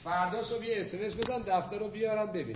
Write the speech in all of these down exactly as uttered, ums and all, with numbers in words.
فردا صبح یه اس ام اس بزن دفتر رو بیارم ببین.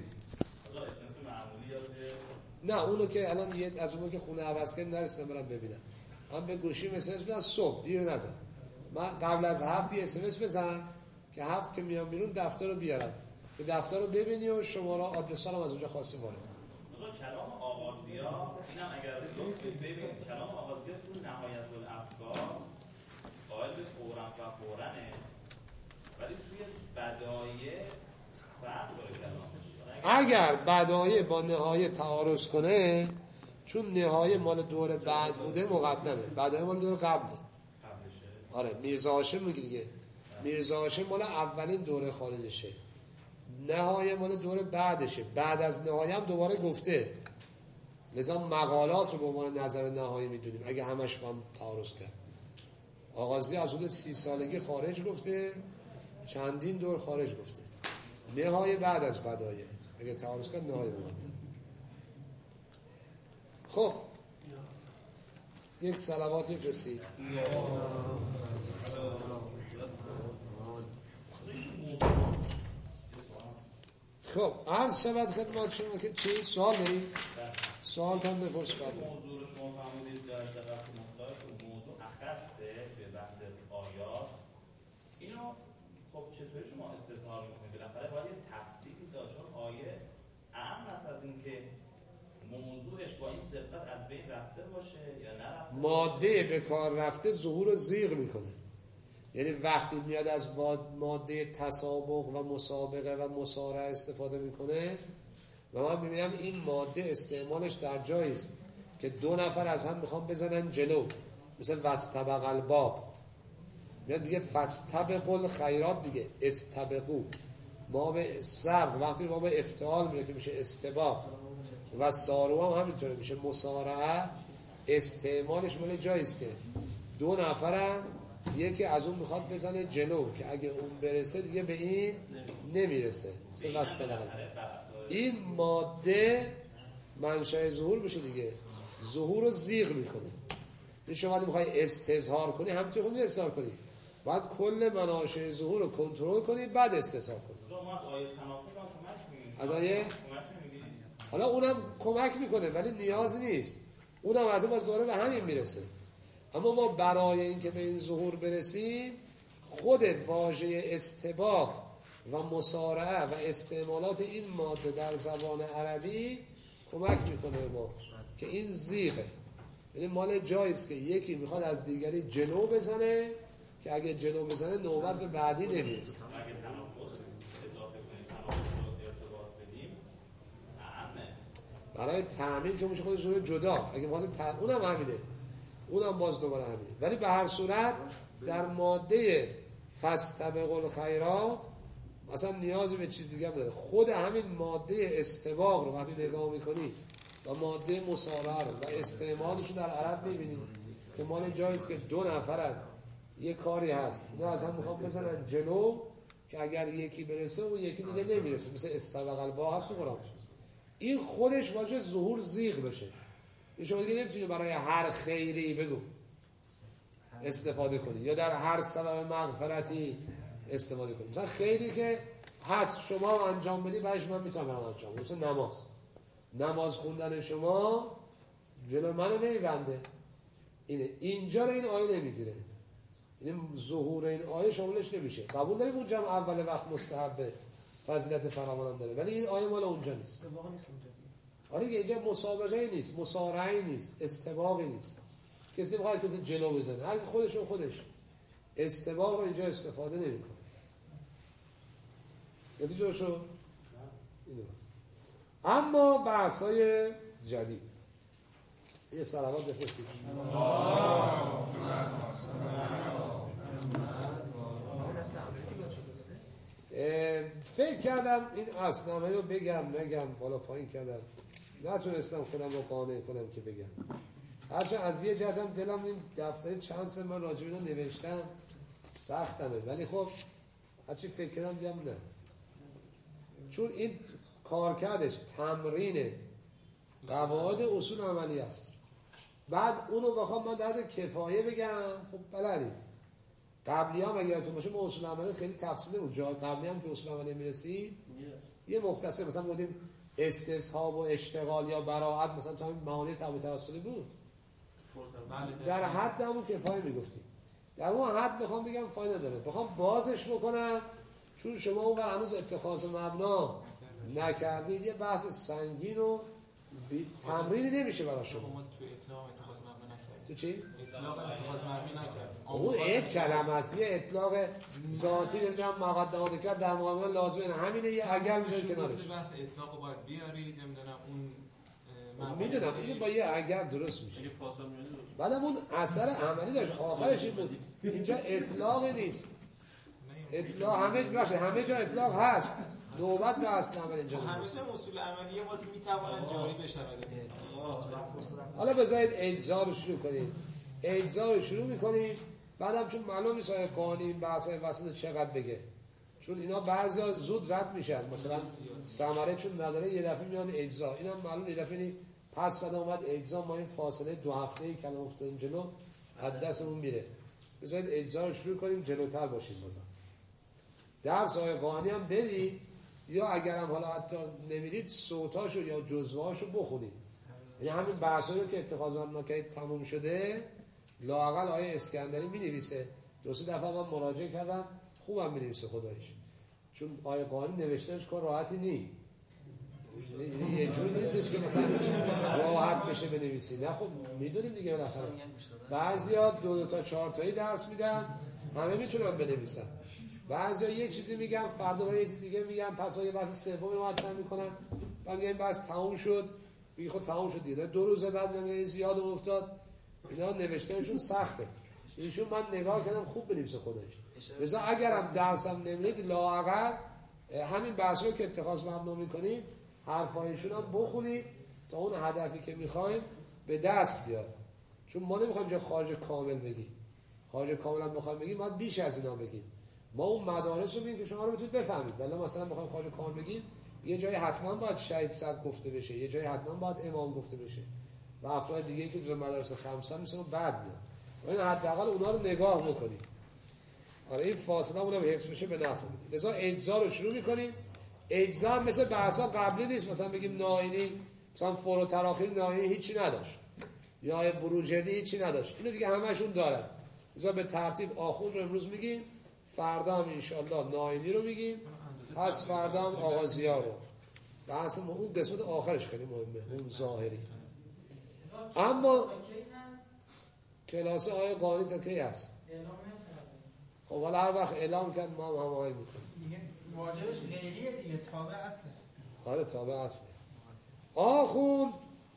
نه اونو که الان یه از اونو که خونه عوض کردیم نرسیدم برم ببینم. من به گوشیم اس ام اس بدم صبح دیر نزن. من قبل از هفت یه اس ام اس بزن که هفت که میام بیرون دفتر رو بیارم. که دفتر رو ببینی و شماره آدرس هم از اونجا خواستی وارد کن. مثلا کلام آغازیا اینم اگر بگید ببین کلام آغازیا تو نهایت الافکار قائل به فوراً و فوراًه ولی توی بدایع فرق داره کلامش. اگر بدایع با نهایه تعارض کنه چون نهایه مال دور بعد بوده مقدمه، بدایع مال دور قبله. آره میرزا هاشم میگه دیگه، میرزا هاشم مال اولین دوره خارجشه، نهایه مال دور بعدشه، بعد از نهایه هم دوباره گفته، لذا مقالات رو به عنوان نظر نهایی میدونیم اگه همش با هم تعارض کرد. آغازی از حدود سی سالگی خارج گفته، چندین دور خارج گفته، نهایه بعد از بدایع اگه تعارض کرد نهایه مقدم. خب یک صلواتی فرستید. خب عرض شود خدمت شما که چی سوال دارید؟ سوال هم بپرس کنید. موضوع رو شما فهمیدید در سقف مختلف موضوع اخصه به بحث آیات. اینو خب چطوری شما استظهار میکنید؟ بالاخره باید تفصیلی داد چون آیه اهم است از این که موضوعش با این سبقت از بین رفته باشه یا نرفته. ماده به کار رفته ظهور و زیغ میکنه. یعنی وقتی میاد از ماده تسابق و مسابقه و مسارعه استفاده میکنه و من میبینم این ماده استعمالش در جایی است که دو نفر از هم میخوان بزنن جلو، مثل واستبق الباب، میاد میگه فاستبقوا الخیرات دیگه، استبقوا، ما به سبق وقتی ما به افتعال میره که میشه استباق و سارو هم همینطوره میشه مسارعه. استعمالش مال جایی است که دو نفرن، یکی از اون میخواد بزنه جلو که اگه اون برسه دیگه به این نمیرسه، مثل واستبق. این ماده منشأ ظهور بشه دیگه، ظهور رو زیغ میکنه. این شما میخوای استظهار کنی همینطور خود استظهار کنی، باید کل مناشأ ظهور رو کنترل کنی بعد استظهار کنی. از آیه حالا اونم کمک میکنه ولی نیاز نیست، اونم حتی باز دوره به همین میرسه. اما ما برای اینکه به این ظهور برسیم خود واژه استباق و مسارعه و استعمالات این ماده در زبان عربی کمک میکنه ما که این زیغه، یعنی مال جاییست که یکی میخواد از دیگری جلو بزنه که اگه جلو بزنه نوبت به بعدی نمیرسه. برای تعمیم که میشه خودش رو جدا، اگه باز ت... اونم همینه، اونم باز دوباره همینه. ولی به هر صورت در ماده فاستبقوا الخیرات مثلا نیازی به چیز دیگه نداره، خود همین ماده استباق رو وقتی نگاه میکنی و ماده مسارعه رو و استعمالش در عرب میبینی که مال جاییست که دو نفرن یه کاری هست اینا از هم میخوام بزنن جلو که اگر یکی برسه اون یکی دیگه نمیرسه، مثل استبق البا هست تو قرآن. این خودش باشه ظهور زیغ بشه. این شما دیگه نمیتونی برای هر خیری بگو استفاده کنی یا در هر سبب مغفرتی استفاده کنی. مثلا خیلی که هست شما انجام بدی بعدش من میتونم انجام بدم، مثلا نماز نماز خوندن شما جلو منو نمیبنده. اینه اینجا رو این آیه نمیگیره، این ظهور این آیه شاملش نمیشه. قبول داریم اونجا هم اول وقت مستحبه فضیلت فراوان داره ولی این آیه مال اونجا نیست. آره که اینجا مسابقه نیست، مسارعه نیست، استباقی نیست، کسی بخواد کسی جلو بزنه، هر خودش و خودش استباق رو اینجا استفاده نمیکنه. نتیجه شو اینو. اما بحث‌های جدید یه صلوات بفرستید. فکر کردم این اسنامه رو بگم نگم، بالا پایین کردم نتونستم خودم رو قانع کنم که بگم. هرچند از یه جهتم دلم این دفتر چند سال من راجع به اینا نوشتم سختمه، ولی خب هرچی فکر کردم دیدم نه، چون این کارکردش تمرین قواعد اصول عملی است. بعد اونو بخوام من در کفایه بگم خب بلدید قبلی هم اگر تو باشه ما اصول عملی خیلی تفصیلی بود، جای قبلی هم که اصول عملی میرسید یه مختصر مثلا بودیم استصحاب و اشتغال یا براعت مثلا تو همین معانی تبع توسلی بود در حد همون کفایه میگفتیم. در اون حد میخوام بگم فایده داره، بخوام بازش بکنم چون شما اون بر هنوز اتخاذ مبنا نکردید، یه بحث سنگین و تمرینی نمیشه برای شما. ما تو اطلاق اتخاذ مبنا نکردیم. تو چی؟ اطلاق اتخاذ مبنا نکردیم. اون یک کلمه است، یه اطلاق ذاتی نمیدونم مقدمات کرد در مقابل لازمه، همینه. یه اگر میذارید کنارش بحث اطلاق باید بیارید، نمیدونم اون میدونم این با یه اگر درست میشه. بعدم اون اثر عملی داشت آخرش این بود اینجا اطلاق نیست، اطلاق همه باشه، همه جا اطلاق هست، نوبت به اصل عمل اینجا همیشه اصول عملیه باز میتواند جاری بشه. حالا بذارید اجزا رو شروع کنیم. اجزا رو شروع میکنیم، بعدم چون معلوم نیست آیا قانونی این بحث‌های وسط چقدر بگه، چون اینا بعضیا زود رد میشن، مثلا ثمره چون نداره یه دفعه میاد اجزا، اینم معلوم یه دفعه نی پس بعد اومد اجزا، ما این فاصله دو هفته‌ای که الان افتادیم جلو از دستمون میره. بذارید اجزا رو شروع کنیم، جلوتر باشیم. بازم درس های قانی هم بدید، یا اگرم حالا حتی نمیرید صوتاشو یا جزوهاشو بخونید. یعنی همین بحثایی رو که اتخاذ مبنا کردید تموم شده، لااقل آیه اسکندری می‌نویسه. دو سه دفعه من مراجعه کردم، خوبم می‌نویسه خداییش، چون آیه قانی نوشتنش کار راحتی نی. یعنی یه جوری نیستش که مثلا راحت بشه بنویسی. نه خب میدونیم دیگه بالاخره بعضیا دو دو تا چهار تایی درس میدن، همه میتونن بنویسن. بعضیا یک چیزی میگم فردا برای یه چیز دیگه میگم، پس یه بحث سومی مطرح میکنن، بعد این بحث تموم شد، میگه خود تموم شد دیگه، دو روز بعد میگه زیاد افتاد. اینا نوشتنشون سخته. اینشون من نگاه کردم خوب بنویسه خودش. لذا اگرم درسم نمیدید لااقل همین بحثا که اتخاذ مبنا میکنید حرفایشون هم بخونید تا اون هدفی که میخوایم به دست بیاد. چون ما نمیخوایم جای خارج کامل بگیم، خارج کامل هم بخوایم بگیم باید بیش از اینا بگیم. ما اون مدارس رو میگیم که شما رو بتونید بفهمید. ولی مثلا بخوایم خارج کامل بگیم، یه جایی حتما باید شهید صد گفته بشه، یه جایی حتما باید امام گفته بشه و افراد دیگه که در مدارس خمسه مثلا بعد میاد. این حداقل اونا رو نگاه بکنید. آره این فاصله اونم حفظ بشه به نفع میده. لذا اجزا رو شروع میکنیم. اجزا مثل بحثا قبلی نیست، مثلا بگیم ناینی مثلا فور و تراخیر ناینی هیچی نداشت یا بروجردی هیچی نداشت، اینو دیگه همشون دارن. لذا به ترتیب آخون رو امروز میگیم، فردا هم انشالله ناینی رو میگیم، پس فردا هم آغازیا رو. بحث اون قسمت آخرش خیلی مهمه، اون ظاهری. اما کلاس آیه قانی تا کی هست؟ خب حالا هر وقت اعلام کرد ما هم هماهنگ میکنیم دیگه. واجبش غیریه دیگه، تابع اصله. آره تابع اصله. آخوند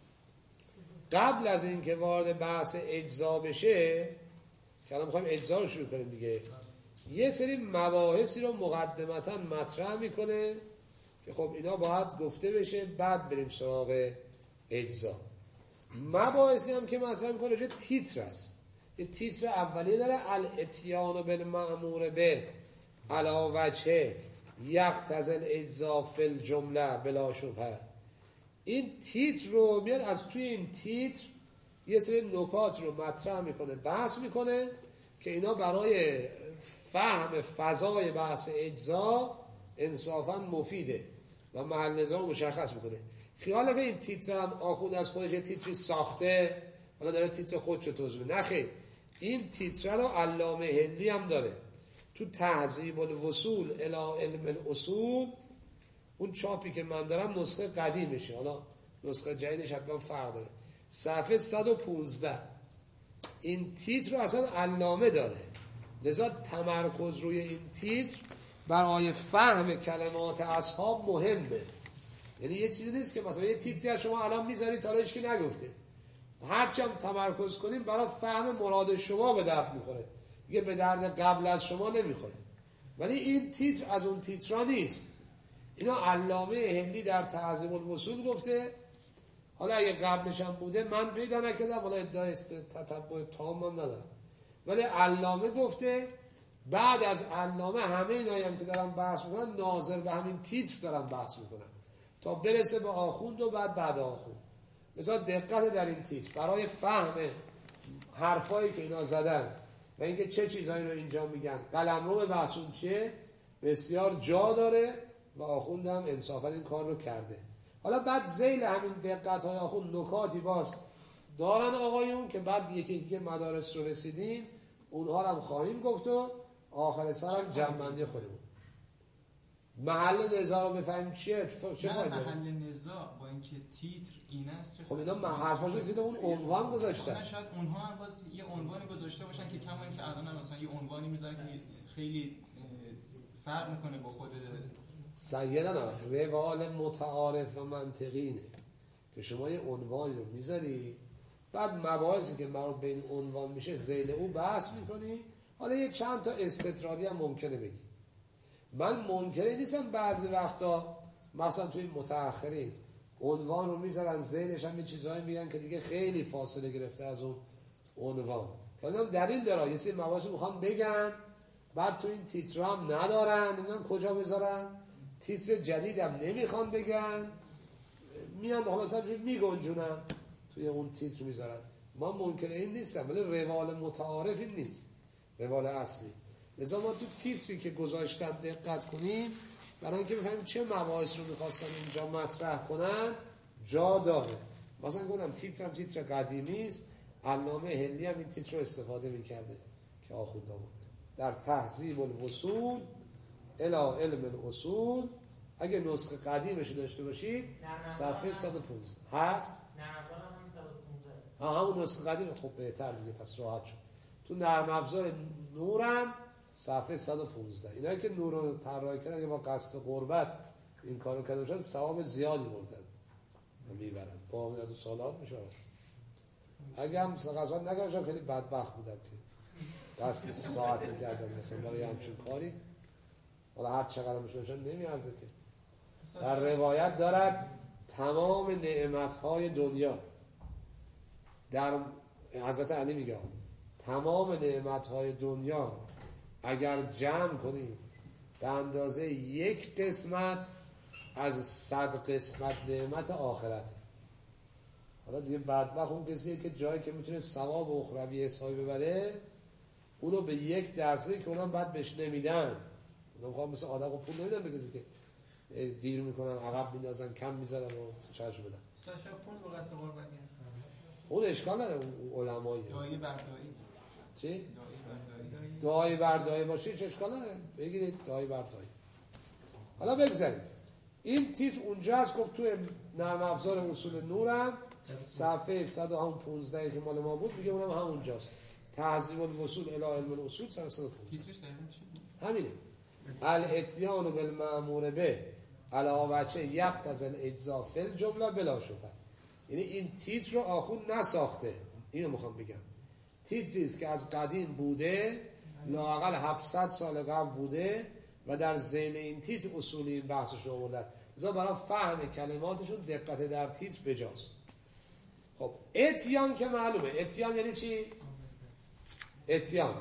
قبل از این که وارد بحث اجزا بشه، که الان میخوایم اجزا رو شروع کنیم دیگه، یه سری مباحثی رو مقدمتا مطرح میکنه که خب اینا باید گفته بشه، بعد بریم سراغ اجزا. مباحثی هم که مطرح میکنه یه تیتر است. یه تیتر اولیه داره، الاتیان بالمأمور به علی وجه یقتضی الاجزا فی الجمله بلا شبهه. این تیتر رو میاد از توی این تیتر یه سری نکات رو مطرح میکنه، بحث میکنه که اینا برای فهم فضای بحث اجزا انصافا مفیده و محل نظام مشخص میکنه. خیال که این تیتر هم آخوند از خودش یه تیتری ساخته، حالا داره تیتر خودشو توضیح میده. نخیر، این تیتر رو علامه هندی هم داره تو تهذیب الوصول الی علم الاصول. اون چاپی که من دارم نسخه قدیمشه، حالا نسخه جدیدش حتما فرق داره. صفحه صد و پانزده این تیتر رو اصلا علامه داره. لذا تمرکز روی این تیتر برای فهم کلمات اصحاب مهمه. یعنی یه چیزی نیست که مثلا یه تیتری از شما الان میذارید تا هیچ کی نگفته، هرچی هم تمرکز کنیم برای فهم مراد شما به درد میخوره دیگه، به درد قبل از شما نمیخوره. ولی این تیتر از اون تیترا نیست. اینا علامه هندی در تهذیب الوصول گفته. حالا اگه قبلش هم بوده من پیدا نکردم، حالا ادعای تتبع تام هم ندارم، ولی علامه گفته. بعد از علامه همه اینایی هم که دارن بحث میکنن ناظر به همین تیتر دارن بحث میکنن تا برسه به آخوند و بعد بعد آخوند. لذا دقت در این تیتر برای فهم حرفایی که اینا زدن و اینکه چه چیزایی رو اینجا میگن. قلمرو بحثون چیه؟ بسیار جا داره و آخوندم انصافا این کار رو کرده. حالا بعد ذیل همین دقت های آخوند نکاتی باز دارن آقایون که بعد یکی یکی که مدارس رو رسیدیم اونها رو هم خواهیم گفت و آخر سر هم جمع‌بندی خودمون. محل نزاع رو بفهمیم چیه؟ چه نه محل نزاع با اینکه تیتر این است. خب اینا حرفاش رسیده اون عنوان گذاشتن. شاید اونها هم باز یه عنوانی گذاشته باشن که کما اینکه الان هم مثلا یه عنوانی میذارن که خیلی فرق میکنه با خود سیدنا. روال متعارف و منطقینه که شما یه عنوانی رو میذاری بعد مباحثی که مربوط به این عنوان میشه ذیل او بحث میکنی. حالا یه چند تا استطرادی هم ممکنه بگی. من منکری نیستم بعضی وقتا مثلا توی متأخرین عنوان رو میذارن ذیلش هم یه چیزایی میگن که دیگه خیلی فاصله گرفته از اون عنوان. حالا دلیل داره یه سری مباحث رو میخوان بگن بعد تو این تیتر هم ندارن نمیدونم کجا بذارن، تیتر جدید هم نمیخوان بگن، میان حالا مثلا میگنجونن توی اون تیتر میذارن. ما منکر این نیستم ولی روال متعارف این نیست، روال اصلی. لذا ما تو تیتری که گذاشتن دقت کنیم برای اینکه بفهمیم چه مباحث رو میخواستن اینجا مطرح کنن جا داره. مثلا گفتم تیترم تیتر قدیمی است، علامه هلی هم این تیتر رو استفاده میکرده که آخونده بود در تهذیب الوصول الی علم الاصول. اگه نسخه قدیمش داشته باشید صفحه صد و پانزده هست. ها همون نسخه قدیم. خب بهتر دیگه پس راحت شد. تو نرم افزار نورم صفحه صد و پانزده. اینایی که نور رو طراحی کردن با قصد قربت این کارو کرده باشن ثواب زیادی بردن و میبرن با میاد و سالات میشه. اگه هم قضا نگرشن خیلی بدبخت بودن که قصد ساعت کردن مثلا برای همچین کاری. حالا هر چقدر میشونشن نمیارزه که. در روایت دارد تمام نعمتهای دنیا در حضرت علی میگه تمام نعمتهای دنیا اگر جمع کنیم به اندازه یک قسمت از صد قسمت نعمت آخرت. حالا دیگه بدبخت اون کسیه که جایی که میتونه ثواب اخروی حسابی ببره اونو به یک درصدی که اونم بعد بهش نمیدن. اونا میخوام مثل آدم پول نمیدن به کسی که دیر میکنن عقب میندازن کم میذارن و چارش بدن. ساشا پول رو قصد قربانی اون اشکال نداره. اون علمایی دایی بردایی چی؟ دایی بردایی باشه چه اشکال نداره. بگیرید دایی بردایی. حالا بگذاریم این تیتر اونجا هست. گفت توی نرم افزار اصول نورم صفحه صد و پانزده که مال ما بود دیگه اونم همونجاست. تهذیب الوصول الی علم الاصول صفحه صد و پانزده. تیترش دقیقاً چی؟ همینه. الاتیان بالمأمور به علاوه بچه یخت از الاجزا فی الجمله بلا شبهه. یعنی این تیتر رو آخوند نساخته. اینو میخوام بگم. تیتری است که از قدیم بوده لااقل هفتصد سال قبل بوده و در ذیل این تیتر اصولی این بحثش رو آوردن. لذا برای فهم کلماتشون دقت در تیتر بجاست. خب اتیان که معلومه. اتیان یعنی چی؟ اتیان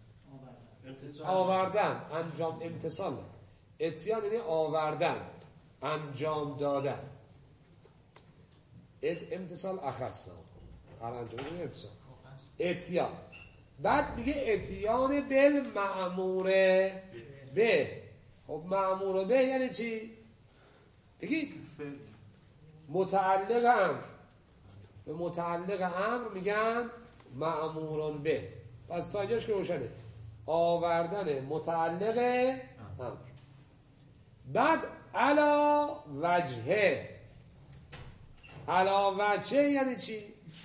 آوردن، انجام، امتصال. اتیان یعنی آوردن، انجام دادن. ات امتصال اخصا هر انجام یعنی امتصال. اتیان. بعد میگه اتیان بالمأموره به. خب مأموره به یعنی چی؟ بگید متعلق امر. به متعلق امر میگن مأموران به. پس تا اینجاش که روشنه. آوردن متعلق امر. بعد علا وجهه. علا وجهه یعنی چی؟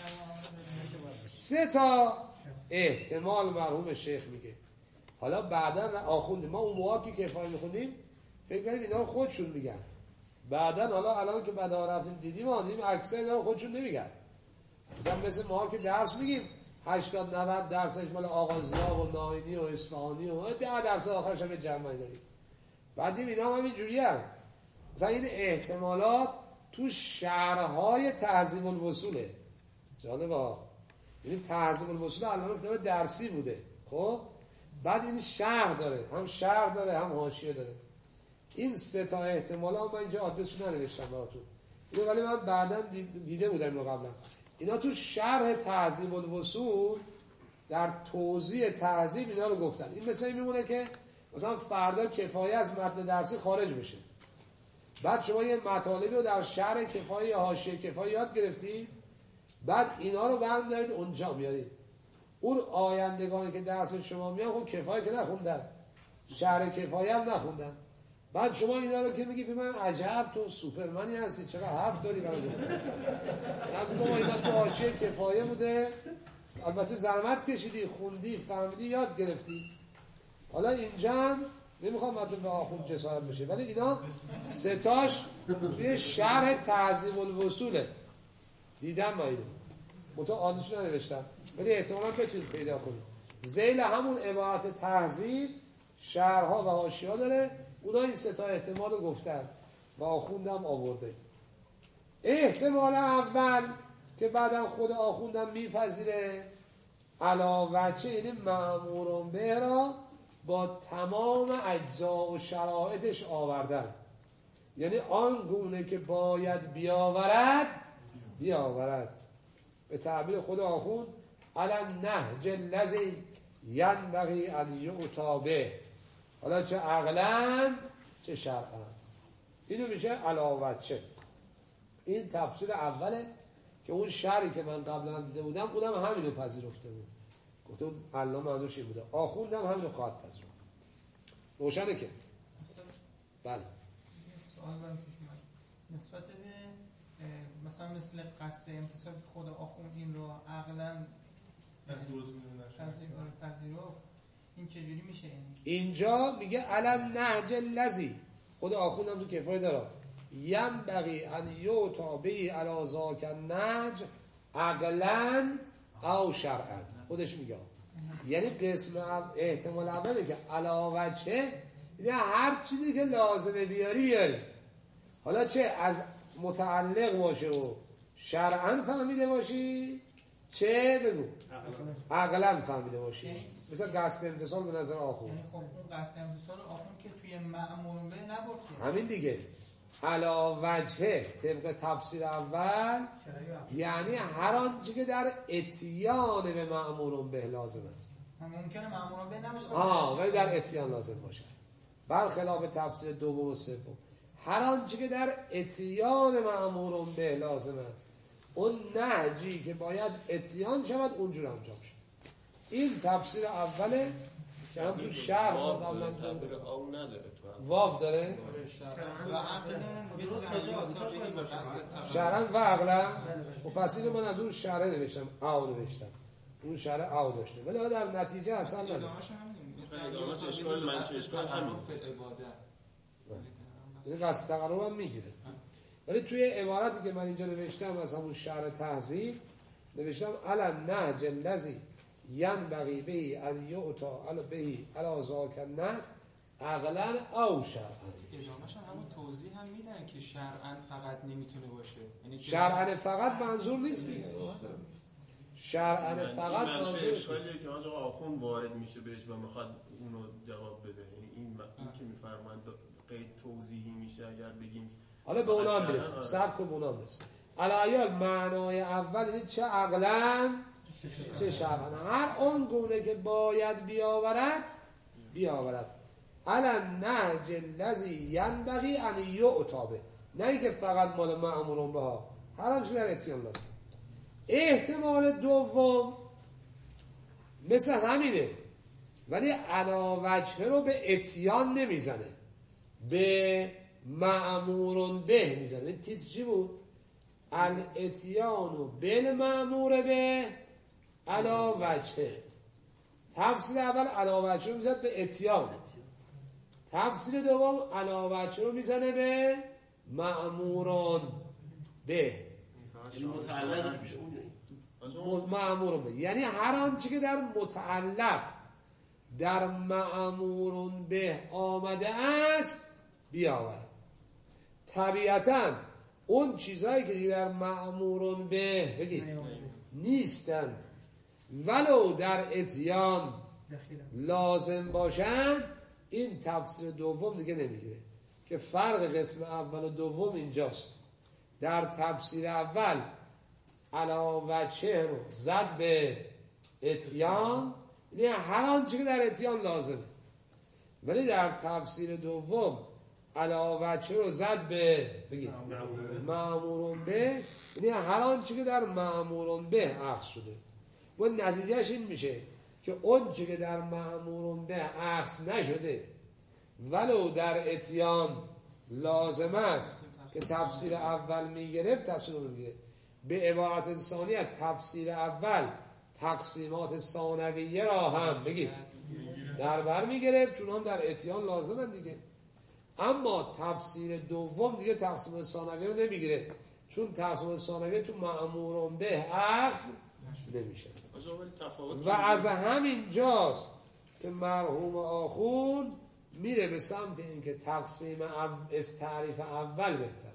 سه تا احتمال مرحوم شیخ میگه. حالا بعدا آخوندیم ما اون موقعی که کفایه میخوندیم فکر کنیم اینا خودشون میگن. بعدا حالا الان که بعدا رفتیم دیدیم آدیم اکثر اینا خودشون نمیگن. مثلا مثل ما که درس میگیم هشتاد نود درصدش مال آغازیا و ناینی و اصفهانی و ده درصد آخرش هم جمعی داریم. بعدیم اینا هم همین جوری هم. مثلا این احتمالات تو شرحهای تهذیب الوصوله. جالب آخ. یعنی تهذیب الوصول علامه کتاب درسی بوده. خب بعد این شرح داره. هم شرح داره هم حاشیه داره. این سه تا احتمال ها من اینجا آدرسش ننوشتم براتون. اینو ولی من بعدا دیده بودم اینو قبلا. اینا تو شرح تهذیب الوصول در توضیح تهذیب اینا رو گفتن. این مثلا میمونه که مثلا فردا کفایه از متن درسی خارج بشه، بعد شما یه مطالبی رو در شرح کفایه یا حاشیه کفایه یاد گرفتی، بعد اینا رو برمی‌دارید اونجا میارید. اون آیندگانی که درس شما میان خب کفایه که نخوندن، شرح کفایه هم نخوندن، بعد شما اینا رو که میگی به من عجب تو سوپرمنی هستی چقدر حرف داری برای گفتن. ما اینا تو حاشیه کفایه بوده، البته زحمت کشیدی، خوندی، فهمیدی، یاد گرفتی. حالا اینجا هم نمیخوام مثلا به آخوند جسارت بشه، ولی اینا ستاش توی شرح تهذیب الوصوله. دیدم ما اینو متو آدرسش ننوشتم، ولی احتمالاً بتونید پیدا کنید. ذیل همون عبارت تهذیب شرح‌ها و حاشیه‌ها داره، اونا این سه تا احتمال رو گفتن و آخوندم آورده. احتمال اول که بعدم خود آخوندم میپذیره، علاوه چه این مأمورون به را با تمام اجزا و شرایطش آوردن، یعنی آن گونه که باید بیاورد بیاورد. به تعبیر خود آخوند علی نهج الذی ینبغی ان یؤتی به، حالا چه عقلا چه شرعا. اینو میشه علاوه چه. این تفسیر اوله که اون شرعی که من قبلا دیده بودم اونم همینو پذیرفته بود، گفتم الله منظورش این بوده، آخوندم همینو خواهد پذیرفت. روشنه که بله. سوال من پیش اومد نسبت به مثلا مثل قصد امتصال خود آخوند این رو عقلا جزء میدونه پذیرفت، این چجوری میشه؟ اینجا میگه علی نهج الذی، خود آخوندم تو کفایه داره، ینبغی ان یؤتی به علی ذاک النهج عقلا او شرعا. خودش میگه یعنی قسم احتمال اوله که علاوه چه، یعنی هر چیزی که لازمه بیاری بیاری، حالا چه از متعلق باشه و شرعا فهمیده باشی، چه بگو عقلا فهمیده باشی. یعنی مثلا قصد امتصال به نظر آخوند، یعنی خب اون قصد امتصال آخوند که توی مأمورون به نبرد، همین دیگه علاوه چه طبق تفسیر اول یعنی هر آنچه که در اتیان به مأمورون به لازم است. ممکنه مأمورون به نباشه آه ولی در اتیان لازم باشه، برخلاف تفسیر دوم و سوم هر آنچه که در اتیان مأمورون به لازم است، اون نهجی که باید اتیان شود اونجور انجام شد. این تفسیر اوله که هم تو شهر قبلا تعبیر آو نداره تو واو داره و عقلا شهرن و عقلا. و پس اینو من از اون شهره نوشتم، آو نوشتم، اون شهره آو داشته، ولی در نتیجه اصلا نداره. ادامهش اشکال منشه اشکال همین این قصد تقرب هم میگیره. ولی توی عبارتی که من اینجا نوشتم از همون شرح تهذیب نوشتم علی نهج الذی ینبغی به ان یؤتی علی به علی ذاک النهج عقلا او شرعا. ادامهش هم همون توضیح هم میدن که شرعا فقط نمیتونه باشه، یعنی شرعا فقط منظور نیست دیگه، شرعا فقط منشه منظور اشکالیه که آقا آخوند وارد میشه بهش و میخواد اونو جواب بده، یعنی این این که میفرمایند قید توضیحی میشه اگر بگیم. حالا به اونا هم میرسیم، صبر کن به اونا هم میرسیم. علایال معنای اول اینه چه عقلا چه شرعا، هر اون گونه که باید بیاورد بیاورد. علی نهج الذی ینبغی ان یؤتی به، نه اینکه فقط مال مأمورون به ها، هر آنچه در اتیان لازم. احتمال دوم مثل همینه ولی علاوجه رو به اتیان نمیزنه، به مأمورون به میزنه. تیتر چی بود؟ الاتیان بالمأمور به علاوجه. تفسیر اول علاوجه رو میزد به اتیان، تفسیر دوم علاوجه رو میزنه به مأمورون به، این متعلقش میشه مأمورون به، یعنی هر آنچه که در متعلق در مأمورون به آمده است بیاورد. طبیعتاً اون چیزهایی که در مأمورون به بگید نیستند ولو در اتیان لازم باشند، این تفسیر دوم دیگه نمیگیره که فرق قسم اول و دوم اینجاست. در تفسیر اول علاوه چه رو زد به اتیان یعنی هر آنچه که در اتیان لازمه. ولی در تفسیر دوم علاوه رو زد به بگید مأمورون به، یعنی هر آنچه که در مأمورون به اخذ شده و نتیجهش این میشه که اون چه که در مأمورون به اخذ نشده ولو در اتیان لازم است که تفسیر اول میگرفت تفسیر دوم میگیره. به عبارت انسانیت تفسیر اول تقسیمات ثانویه را هم بگید در بر میگرفت چون هم در اتیان لازمه دیگه. اما تفسیر دوم دیگه تقسیمات ثانویه رو نمیگیره چون تقسیمات ثانویه تو مأمورون به اخذ نمیشه. و از همین جاست که مرحوم آخوند میره به سمت اینکه تقسیم از تعریف اول بهتره.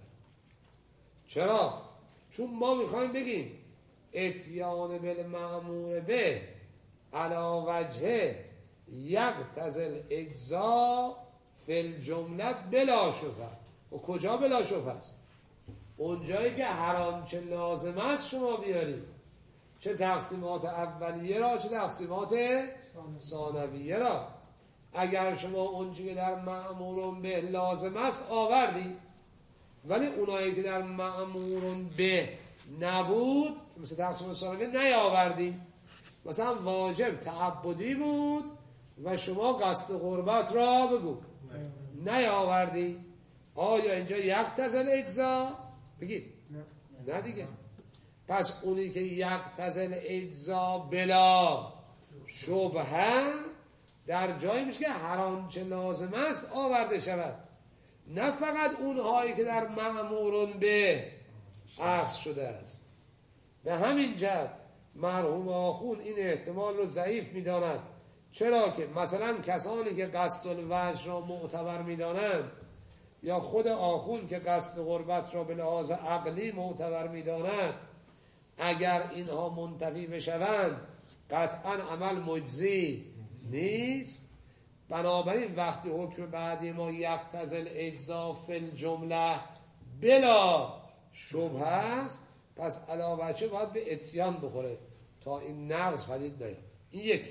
چرا؟ چون ما میخوایم بگیم اتیان بالمأمور به علی وجه یقتضی الاجزاء فی الجمله بلا شبهه. و کجا بلا شبهه است؟ اونجایی که هر آنچه لازم است شما بیارید، چه تقسیمات اولیه را چه تقسیمات ثانویه را. اگر شما اونچه که در مأمورون به لازم است آوردی، ولی اونایی که در مأمورون به نبود مثل تقسیمات ثانویه نیاوردی، مثلا واجب تعبدی بود و شما قصد قربت را بگو نیاوردی، آیا اینجا یقتضی الاجزاء؟ بگید نه دیگه. پس اونی که یقتضی الاجزاء بلا شبهه در جایی میشه که هر آنچه لازم است آورده شود، نه فقط اونهایی که در مأمورون به اخذ شده است. به همین جهت مرحوم آخوند این احتمال رو ضعیف میداند. چرا که مثلا کسانی که قصد الوجه را معتبر میدانند یا خود آخوند که قصد قربت را به لحاظ عقلی معتبر میدانند، اگر اینها منتفی بشوند قطعا عمل مجزی نیست. بنابراین وقتی حکم بعدی ما یقتضی الاجزاء فی الجمله بلا شبهه است، پس علاوه چه باید به اتیان بخوره تا این نقض پدید نیاد. این یک.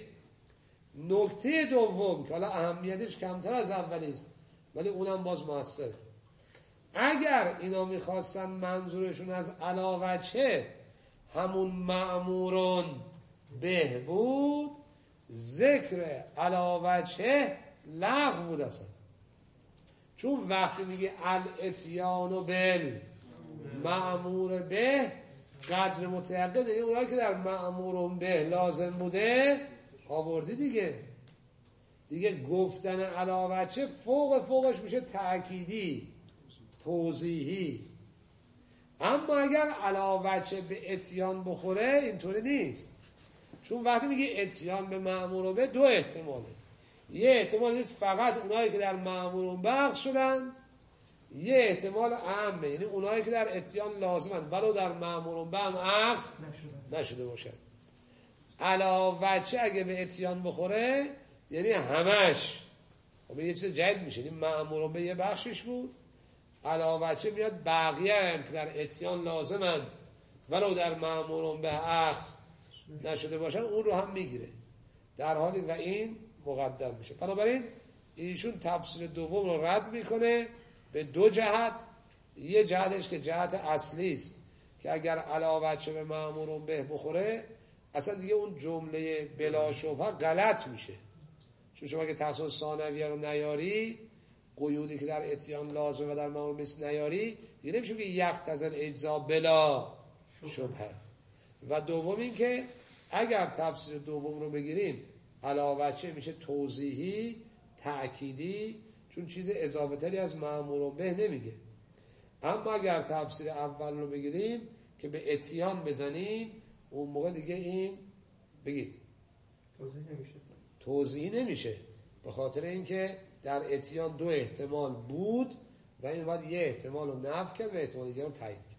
نکته دوم که حالا اهمیتش کمتر از اولی است ولی اونم باز موثره. اگر اینا میخواستن منظورشون از علاوه چه همون مأمورون به بود، ذکر علاوه چه لغو بود اصلا. چون وقتی میگه الاتیان و بل مأمور به قدر متعدد، یعنی اونایی که در مأمورون به لازم بوده آوردی دیگه. دیگه گفتن علاوه چه فوق فوقش میشه تأکیدی توضیحی. اما اگر علاوه چه به اتیان بخوره اینطوری نیست. چون وقتی میگه اتیان به مأمور به دو احتماله. یه احتمال فقط اونایی که در مأمورون بخش شدن، یه احتمال عامه یعنی اونایی که در اتیان لازمن ولو در مأمورون به هم اخذ نشده باشن. علاوه چه اگه به اتیان بخوره یعنی همش خب یه چیز جدید میشه. یعنی مأمورون به یه بخشش بود، علاوه چه میاد بقیه هم که در اتیان لازمند ولو در مأمورون به اخذ نشده باشن اون رو هم میگیره در حالی و این مقدم میشه. بنابراین ایشون تفسیر دوم رو رد میکنه به دو جهت. یه جهتش که جهت اصلی است که اگر علاوه چه به مأمورون به بخوره اصلا دیگه اون جمله بلا شبهه غلط میشه. چون شما که تقسیم ثانویه رو نیاری، قیودی که در اتیان لازم و در مأمورون به نیاری، دیگه نمیشه که یقتضی الاجزاء بلا شبهه. و دوم این که اگر تفسیر دوم رو بگیریم علاوه چه میشه توضیحی تأکیدی، چون چیز اضافه تری از مأمورون به نمیگه. اما اگر تفسیر اول رو بگیریم که به اتیان بزنیم اون موقع دیگه این بگید توضیح نمیشه توضیحی نمیشه، به خاطر اینکه در اتیان دو احتمال بود و این باید یه احتمال رو نفی کرد و احتمال دیگه رو تایید کرد.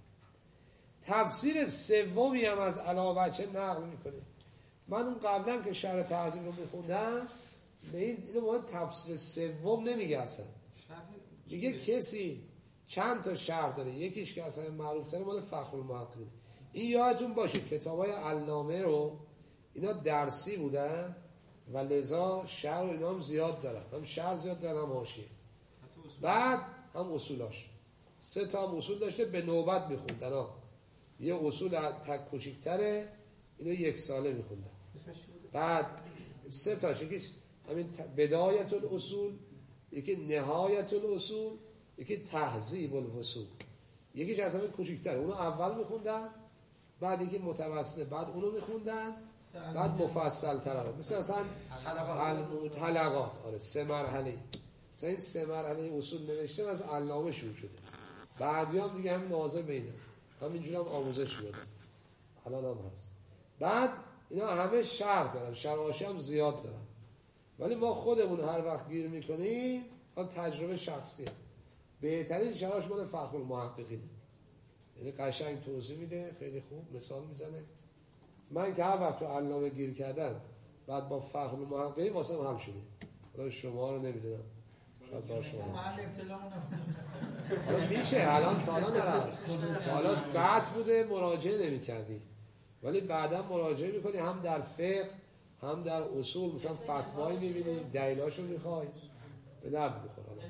تفسیر سومی هم از علاوه چه نقل میکنه. من اون قبلا که شرح تعظیم رو میخوندم به این اینو باید تفسیر سوم نمیگه اصلا. میگه کسی چند تا شرح داره، یکیش که اصلا معروف تره مال فخرالمحققین. این یادتون باشه کتابای علامه رو اینا درسی بودن و لذا شعر و اینا هم زیاد دارن، هم شعر زیاد دارن هم حاشیه. بعد هم اصولاش سه تا هم اصول داشته، به نوبت میخوندن ها. یه اصول تک کوچیک‌تره، اینو یک ساله میخوندن. بعد سه تاش، یکیش همین بدایت الاصول، یکی نهایت الاصول، یکی تهذیب الفصول. یکیش از همین کوچیک‌تره، اونو اول میخوندن، بعد یکی متوسط، بعد اونو میخوندن، بعد مفصل تر رو، مثل اصلا حلقات. حلقات آره سه مرحله. مثلا این سه مرحله اصول نوشته از علامه شروع شده، بعدی هم دیگه هم ناظر بینه، همینجور هم آموزش میده، الان هم هست. بعد اینا همه شرح دارن، شرحاشی هم زیاد دارن، ولی ما خودمون هر وقت گیر میکنیم آن تجربه شخصیه. بهترین شرحش مال فخر المحققینه، یعنی قشنگ توضیح میده، خیلی خوب مثال میزنه. من که هر وقت تو علامه گیر کردم بعد با فخر المحققین واسه هم حل شده. حالا شما رو نمیدونم، شاید با شما محل ابتلا میشه الان تا الان نرم، حالا ساعت بوده مراجعه نمی کردی، ولی بعدا مراجعه میکنی، هم در فقه هم در اصول، مثلا فتوایی میبینی دلیلاشو میخوای، به درد بخور. حالا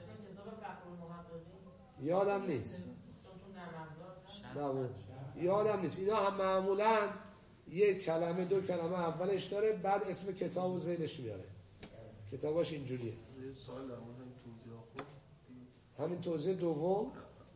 یادم نیست، نه یادم نیست. اینا هم معمولا یک کلمه دو کلمه اولش داره، بعد اسم کتاب و زیلش میاره، کتاباش اینجوریه. یه سوال در مورد توضیح خود، همین توضیح دوم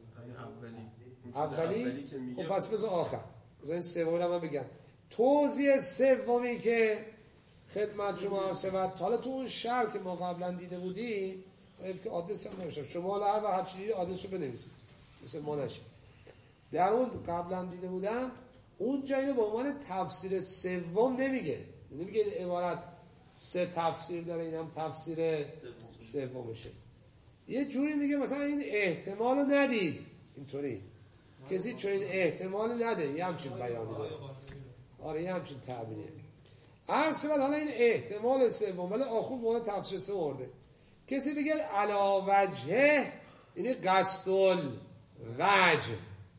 اولی اولی که میگه، خب پس بذار آخر، بذار این سومی رو من بگم. توضیح سومی که خدمت شما عرض شود، حالا تو اون شرح که ما قبلا دیده بودی، حیف که آدرس هم نوشتم، شما حالا هر وقت چیزی آدرس رو بنویسید مثل ما نشه. در اون قبلا دیده بودم اونجا اینو به عنوان تفسیر سوم نمیگه، نمیگه این عبارت سه تفسیر داره، این هم تفسیر سومشه. یه جوری میگه مثلا این احتمال رو ندید، اینطوری کسی چون این احتمال نده، یه همچین بیانی داره. آره یه همچین تعبیریه. عرض شد حالا این احتمال سوم، ولی آخوند مورد تفسیر سه ورده. کسی بگه علا وجهه، یعنی قصد الوجه،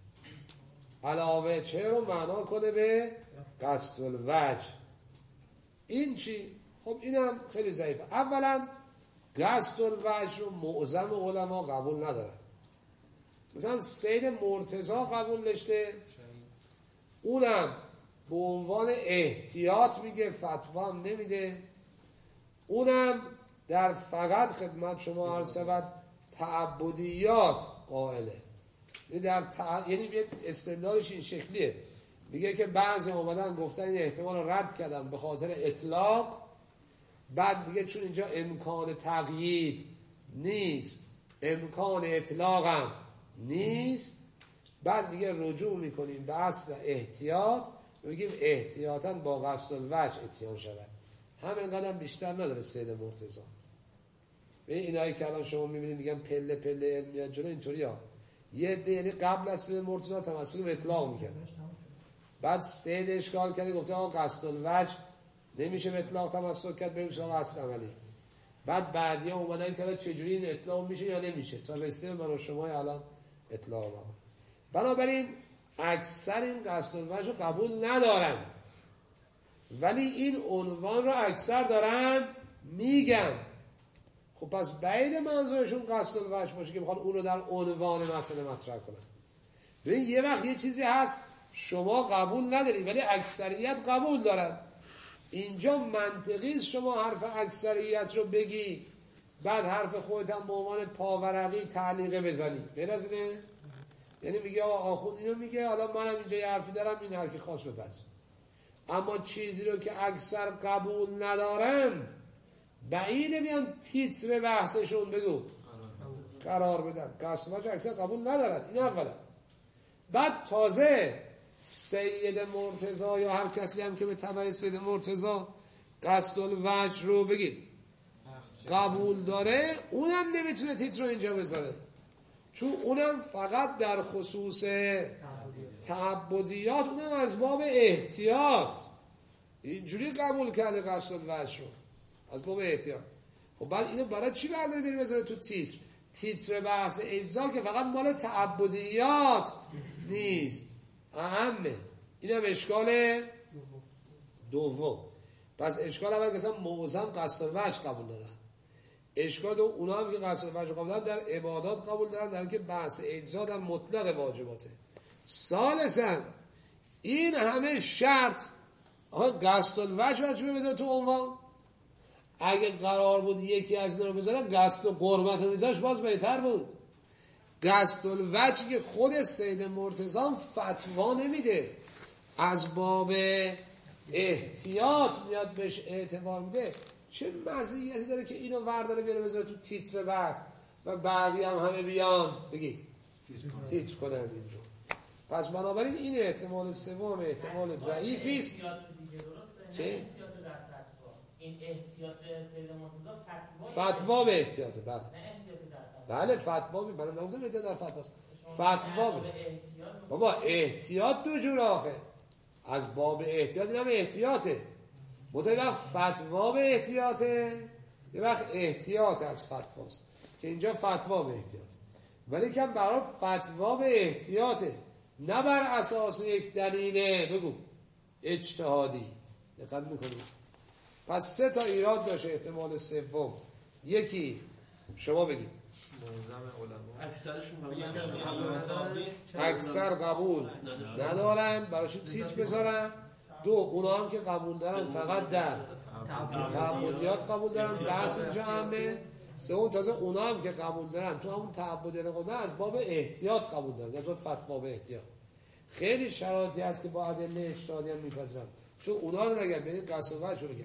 علا وجهه رو معنا کنه به قصد الوجه. این چی؟ خب اینم خیلی ضعیفه. اولا قصد الوجه رو معظم علما قبول ندارن. مثلا سید مرتضی قبول داشته، اونم به عنوان احتیاط میگه، فتوا هم نمیده. اونم در فقط خدمت شما عرض شود تعبدیات قائله، یعنی در تع... یعنی استدلالش این شکلیه، میگه که بعضی اومدن گفتن این احتمال رو رد کردن به خاطر اطلاق، بعد میگه چون اینجا امکان تقیید نیست، امکان اطلاق هم نیست، بعد میگه رجوع میکنیم به اصل احتیاط، میگیم احتیاطاً با قصد الوجه اتیان شود. همین قدم بیشتر نداره سید مرتضی. به اینایی که الان شما میبینید میگن پله پله علم میاد جلو، اینطوری ها. یه عده یعنی قبل از سید مرتضی تمسک به اطلاق میکردن، بعد سید اشکال کرده گفته آقا قصد الوجه نمیشه به اطلاق تمسک کرد، بریم سراغ اصل عملی. بعد بعدیا اومدن که چجوری این اطلاق میشه یا نمیشه، تا رسیدیم برای شما الان اطلاق ها. بنابراین اکثر این قصد الوجه رو قبول ندارند، ولی این عنوان رو اکثر دارن میگن. خب پس بعید منظورشون قصد الوجه باشه که بخوان اون رو در عنوان مسئله مطرح کنن. ببین یه وقت یه چیزی هست شما قبول نداری ولی اکثریت قبول دارن. اینجا منطقی شما حرف اکثریت رو بگی، بعد حرف خودت هم به عنوان پاورقی تعلیقه بزنی، غیر از اینه؟ یعنی میگه آقا آخوند اینو میگه، حالا منم اینجا یه حرفی دارم، این هر کی خواست بپذیر. اما چیزی رو که اکثر قبول ندارند بعیده بیان تیتر بحثشون بگو قرار بدن. قصد الوجه اکثر قبول ندارند، این اولا. بعد تازه سید مرتضی یا هر کسی هم که به تبع سید مرتضی قصد الوجه رو بگید قبول داره، اونم نمیتونه تیتر رو اینجا بذاره، چون اونم فقط در خصوص تعبدیات، اونم از باب احتیاط اینجوری قبول کرده قصد الوجه رو، از باب احتیاط. خب بعد اینو برای چی برداری بری بذاره تو تیتر؟ تیتر بحث اجزا که فقط مال تعبدیات نیست، اهمه. اینم اشکال دوم. پس اشکال اول که مثلا معظم قصد الوجه قبول دارن، اشکال دو اونا هم که قصد الوجه قبول دارن در عبادات قبول دارن، در که بحث اجزا در مطلق واجباته. ثالثا این همه شرط آقا قصد الوجه رو چه بذاره تو عنوان؟ اگه قرار بود یکی از اینا رو بذاره قصد و قربت رو بذارش باز بهتر بود. قصد الوجه که خود سید مرتضی فتوا نمیده، از باب احتیاط میاد بهش اعتبار میده. چه مزیتی داره که اینو ورداره بیاره بذاره تو تیتر بحث و بقیه هم همه بیان بگی تیتر کنن این رو. پس بنابراین این احتمال سوم احتمال ضعیفی است. چه؟ این احتیاط سید مرتضی فتوا به احتیاط. بله بله فتوا به بله نگفتم احتیاط در فتواست. فتوا به بابا احتیاط دو جور آخه، از باب احتیاط این هم احتیاطه، منتها یه وقت فتوا به احتیاطه، یه وقت احتیاط از فتواست که اینجا فتوا به احتیاط، ولی که برای فتوا به احتیاطه نه بر اساس یک دلیل بگو اجتهادی. دقت میکنید؟ پس سه تا ایراد داشته احتمال سوم. یکی شما بگید معظم علما اکثرشون اکثر قبول ندارن، براشون تیتر بذارن. دو اونا هم که قبول دارن فقط در تعبدیات قبول دارن، بحث اینجا همه. سوم تازه اونا هم که قبول دارن تو همون تعبدیات قبول از باب احتیاط قبول دارن، یا تو فتوا به احتیاط. خیلی شرایطی هست که با ادله اجتهادی هم میپذیرن، چون اونا رو نگم ببین قصد الوجه رو بگم.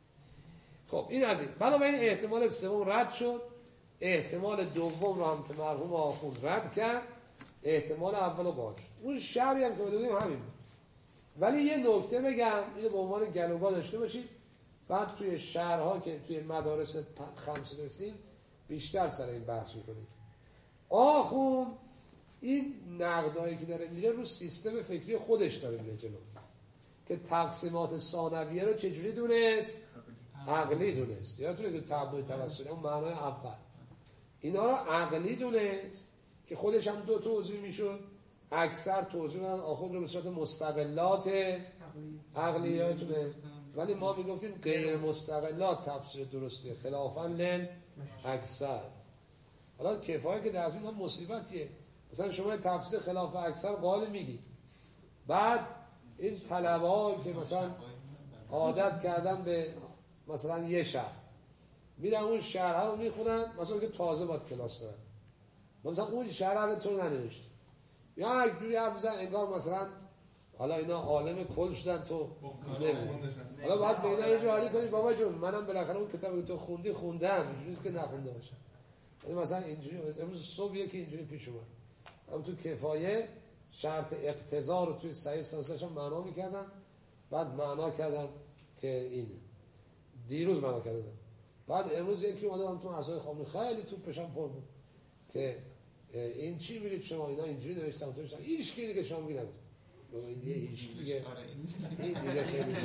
خب این از این. بنابراین احتمال سوم رد شد، احتمال دوم رو هم که مرحوم آخوند رد کرد، احتمال اول رو قاطع. اون شرعی هم که بودیم همین بود. ولی یه نکته بگم اینو به عنوان گلوگاه داشته باشید، بعد توی شهرها که توی مدارس خمسه رسیم بیشتر سر این بحث میکنیم. آخوند این نقدایی که داره میره رو سیستم فکری خودش داره میره جلو، که تقسیمات ثانویه رو چجوری دونست؟ عقلی دونست. یادتونه که تعبد توسلی اون معنای اول اینا رو عقلی دونست که خودش هم دو توضیح میشد. اکثر توضیح میدن آخوند رو به صورت مستقلات عقلی، یادتونه؟ ولی ما میگفتیم غیر مستقلات تفسیر درسته خلافاً لل اکثر. حالا کفایه که در این هم مصیبتیه، مثلا شما تفسیر خلاف اکثر قال میگی، بعد این طلبه‌ها که مثلا عادت کردن به مثلا یه شهر میرن اون شهرها رو میخونن، مثلا که تازه باید کلاس دارن، مثلا اون شهر رو تو ننوشت یا یک جوری حرف بزن انگار مثلا حالا اینا عالم کل شدن تو نمیدونی. حالا باید به اینا یه جوری کنید بابا جون منم بالاخره اون کتابی تو خوندی خوندم، اینجوریه که نخونده باشم. ولی مثلا اینجوری امروز صبح یکی اینجوری پیش اومد، اما تو کفایه شرط اقتضا رو توی صحیح سنسش هم معنا میکردن، بعد معنا کردن که اینه، دیروز معنا کردن، بعد امروز یکی اومده هم تو عصای خامنه‌ای خیلی تو پشم پر بود که این چی میگید شما، اینا اینجوری نوشتن تو نوشتن، هیچ کی دیگه شما میگید یه هیچ دیگه این دیگه خیلی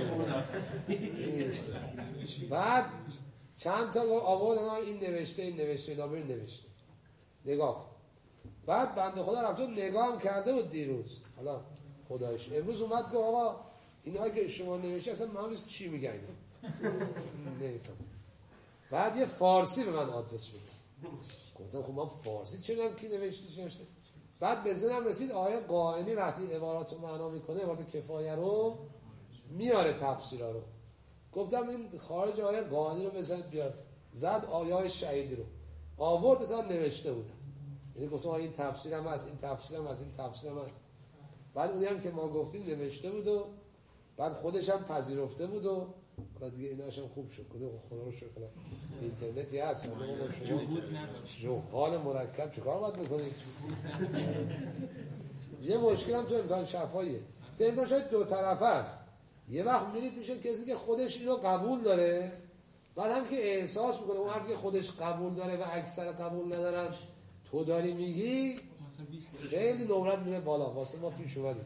زود. بعد چند تا آورد این نوشته این نوشته اینا برین نوشته نگاه. بعد بنده خدا رفت نگاه هم کرده بود دیروز، حالا خدایش امروز اومد گفت آقا اینا که شما نوشته اصلا من چی میگن اینا نمیفهم. بعد یه فارسی به من آدرس میده، گفتم خب من فارسی چه میدونم کی نوشته چی نوشته. بعد به ذهنم رسید آیه قائنی وقتی عبارات رو معنا میکنه عبارت کفایه رو میاره تفسیرها رو، گفتم این خارج آیه قائنی رو بزنید بیاد، زد آیه شهیدی رو آورد تا نوشته بودن، یعنی گفتم این تفسیرم هست این تفسیرم هست این تفسیرم هست. بعد اونی هم که ما گفتیم نوشته بود و بعد خودش هم پذیرفته بود و بعد دیگه ایناش هم خوب شد. گفتم خدا رو شکر اینترنتی هست، جهال مرکب چیکار باید بکنید؟ یه مشکل هم تو امتحان شفاییه، تو امتحان شاید دو طرفه است. یه وقت میرید میشه کسی که خودش اینو قبول داره، بعد هم که احساس میکنه اون هستی خودش قبول داره و اکثر قبول ندارن، تو داری میگی خیلی نمرت میره بالا. واسه ما پیش اومدیم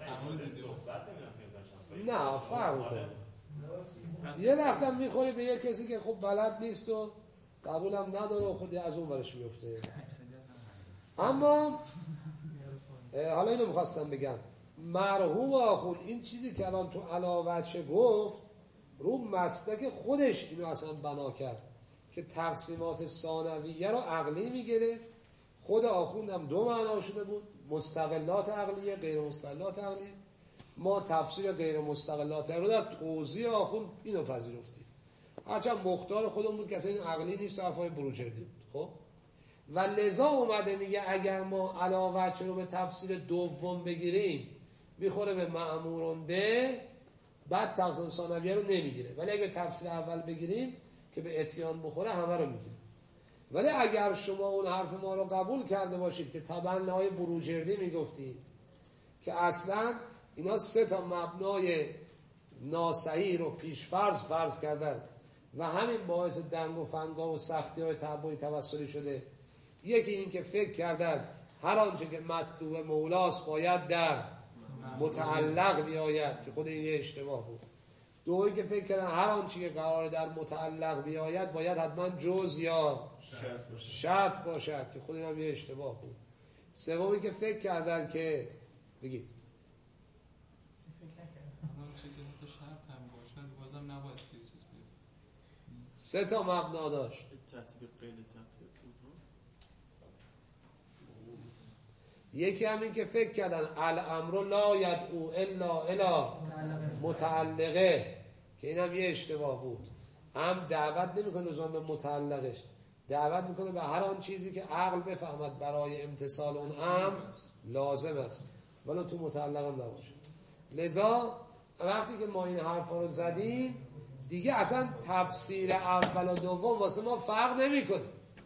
نه فرق کنه. یه وقت هم میخوری به یه کسی که خب بلد نیست و قبول هم نداره و خودی از اون برش میفته. اما حالا اینو میخواستم بگم، مرحوم آخوند این چیزی که الان تو علاوه چه گفت رو مسلک خودش اینو اصلا بنا کرد که تقسیمات ثانویه رو عقلی میگیره. خود آخوندم دو معنا شده بود، مستقلات عقلیه، غیر مستقلات عقلیه. ما تفسیر غیر مستقلات رو در توضیح آخوند اینو پذیرفتیم، هرچند مختار خودمون بود که اصلا این عقلی نیست، حرفای بروجردی بود. خب و لذا اومده میگه اگر ما علاوه رو به تفسیر دوم بگیریم میخوره به مأمورون به، بعد تقسیم ثانویه رو نمیگیره، ولی اگه تفسیر اول بگیریم که به اتیان بخوره همه رو میگیره. ولی اگر شما اون حرف ما رو قبول کرده باشید که تبنای بروجردی میگفتید که اصلا اینا سه تا مبنای ناصحیح رو پیش فرض فرض کردن و همین باعث دنگ و فنگا و سختی های تبعی توسلی شده. یکی این که فکر کردن هر آنچه که مطلوب مولاست باید در متعلق بیاید، که خود این یه اشتباه بود. دومی که فکر کردن هر آنچه که قرار در متعلق بیاید باید حتما جز یا شرط باشد, شرط باشد که خود این هم یه اشتباه بود. سومی که فکر کردن که بگید سه تا مبنا داشت. یکی همین که فکر کردن الامر لا یدعو الا الی متعلقه، که اینم یه اشتباه بود. هم دعوت نمیکنه لزوما به متعلقش، دعوت میکنه به هر آن چیزی که عقل بفهمد برای امتثال اون امر لازم است، ولی تو متعلق هم نباشه. لذا وقتی که ما این حرفا رو زدیم دیگه اصلا تفسیر اول و دوم واسه ما فرق نمیکنه،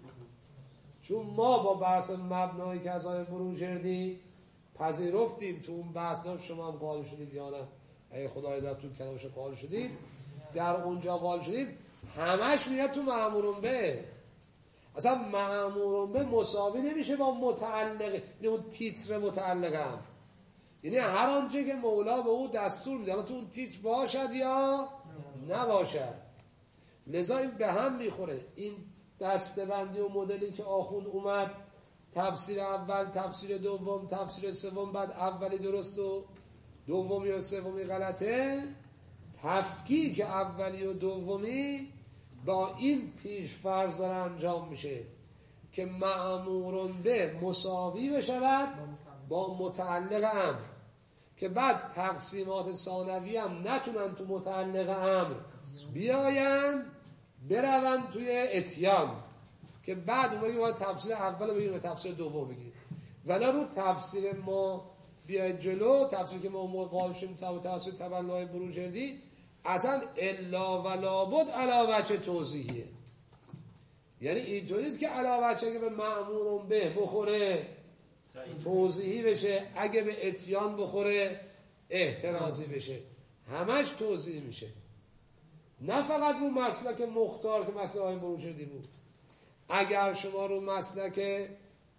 چون ما با بحث مبنایی که از آیه بروجردی پذیرفتیم. تو اون بحث نام شما هم قائل شدید یا نه؟ اگه خدای در تو کلامش قائل شدید، در اونجا قائل شدید، همش میاد تو مأمورون به. اصلا مأمورون به مساوی نمیشه با متعلق، یعنی اون تیتر متعلق هم، یعنی هر آنچه که مولا به او دستور میده تو اون تیتر باشد یا نباشد. لذا این به هم میخوره. این دسته‌بندی و مدلی که آخوند اومد، تفسیر اول، تفسیر دوم، تفسیر سوم، بعد اولی درست و دومی و سومی غلطه، تفکیک اولی و دومی با این پیش فرض داره انجام میشه که مأمورون به مساوی بشود با متعلق امر، که بعد تقسیمات ثانوی هم نتونن تو متعلق امر بیاین برون توی اتیان، که بعد اون بگیم تفسیر اول بگیم و تفسیر دوم بگیم. ولی رو تفسیر ما بیاید جلو، تفسیر که ما موقع قائل شدیم تفسیر تبنای بروجردی، اصلا الا و لابد علی وجه توضیحیه. یعنی اینطوریست که علی وجه که به مأمورون به بخوره توضیحی بشه، اگه به اتیان بخوره احترازی بشه، همش توضیح میشه. نه فقط رو مسلک مختار که مسلک آیه بروجردی بود. اگر شما رو مسلک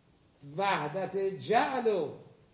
وحدت جعل و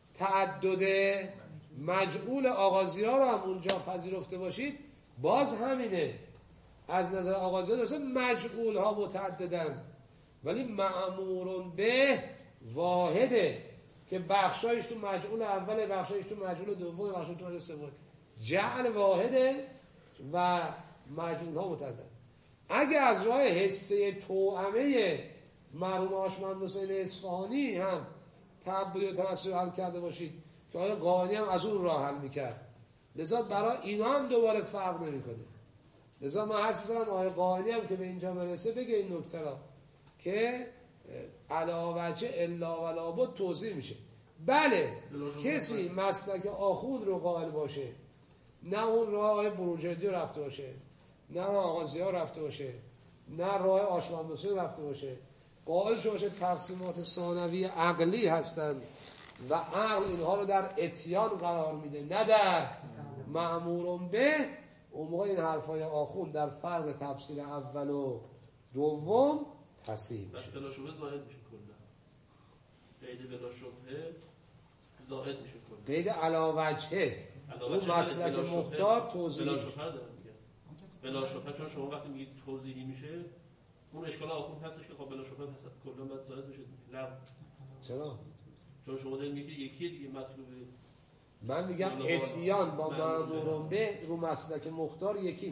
تعدد مجعول آغازی ها رو هم اونجا پذیرفته باشید، باز همینه. از نظر آغازی ها درسته مجعول ها متعددن، ولی مأمورون به واحده که بخشایش تو مجعول اوله، بخشایش تو مجعول دومه، بخشایش تو مجعول سومه. جعل واحده و مجعول ها متعدد. اگه از راه حصه توأمه مرحوم هاشم حسین اصفهانی هم تعبدی و توسلی حل کرده باشید که آیا قاینی هم از اون راه حل میکرد، لذا برای اینا هم دوباره فرق نمیکنه. لذا من حرف میزنم آیا قاینی هم که به اینجا برسه بگه این نکته را که علاوه الا و لابد توضیح میشه. بله کسی مسلک آخوند رو قائل باشه، نه اون راه بروجردی رو رفته باشه، نه راه آغازی ها رفته باشه، نه راه آشمامدوسی رو رفته باشه، قائل شده باشه تقسیمات ثانوی عقلی هستند و عقل اینها رو در اتیان قرار میده نه در مأمورون به، اون موقع این حرفای آخوند در فرق تفسیر اول و دوم تصحیح میشه. بلا شبه زائد میشه کلا. قید بلا شبه زائد میشه کلا. قید علا وجهه اون مسلک مختار توضیح بلا شبه دارم میگم. بلا شبه چون شما وقتی میگید توضیحی میشه اون اشکال آخوند هستش که خب بلا شبه هست کلا باید زائد بشه. نه چرا؟ چون شما دارید میگید یکی دیگه مطلوبه. من میگم اتیان با مأمورون به رو مسلک مختار یکی میشه.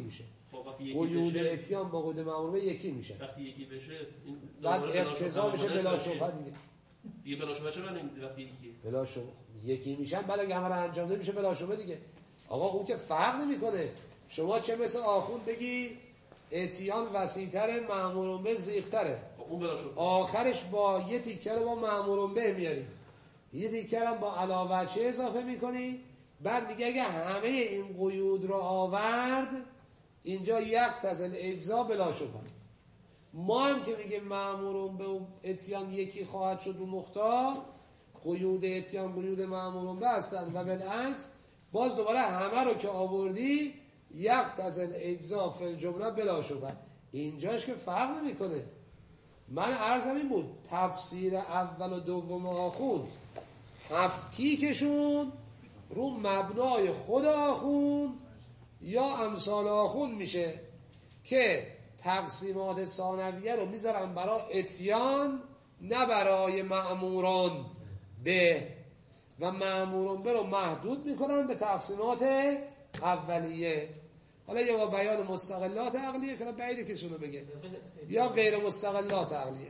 قیود اتیان با قیود مأمور به یکی میشه. وقتی یکی بشه این بعد اقتضا میشه بلا شبهه دیگه. دیگه بلا شبهه چه معنی میده وقتی یکی بلا شبهه یکی میشن بعد اگه همه رو انجام بده میشه بلا شبهه دیگه. آقا اون که فرق نمیکنه. شما چه مثل آخوند بگی اتیان وسیع‌تره مأمور به زیغ‌تره، اون بلا شبهه آخرش با یه تیکه رو با مأمور به میاری، یه تیکه هم با علاوه چه اضافه میکنی، بعد میگه اگه همه این قیود رو آورد اینجا یقتضی الاجزا بلا شبهه. ما هم که میگه مأمور به اتیان یکی خواهد شد و مختار، قیود اتیان قیود مأمور به هستن و بالعکس باز دوباره همه رو که آوردی یقتضی الاجزا فی الجمله بلا شبهه. اینجاش که فرق نمیکنه. من عرضم این بود تفسیر اول و دوم آخوند تفکیکشون رو مبنای خود آخوند یا امثال آخوند میشه که تقسیمات ثانویه رو میذارن برای اتیان نه برای مأموران به، و مأموران به رو محدود میکنن به تقسیمات اولیه. حالا یا با بیان مستقلات عقلیه که بعید کسی رو بگه یا غیر مستقلات عقلیه.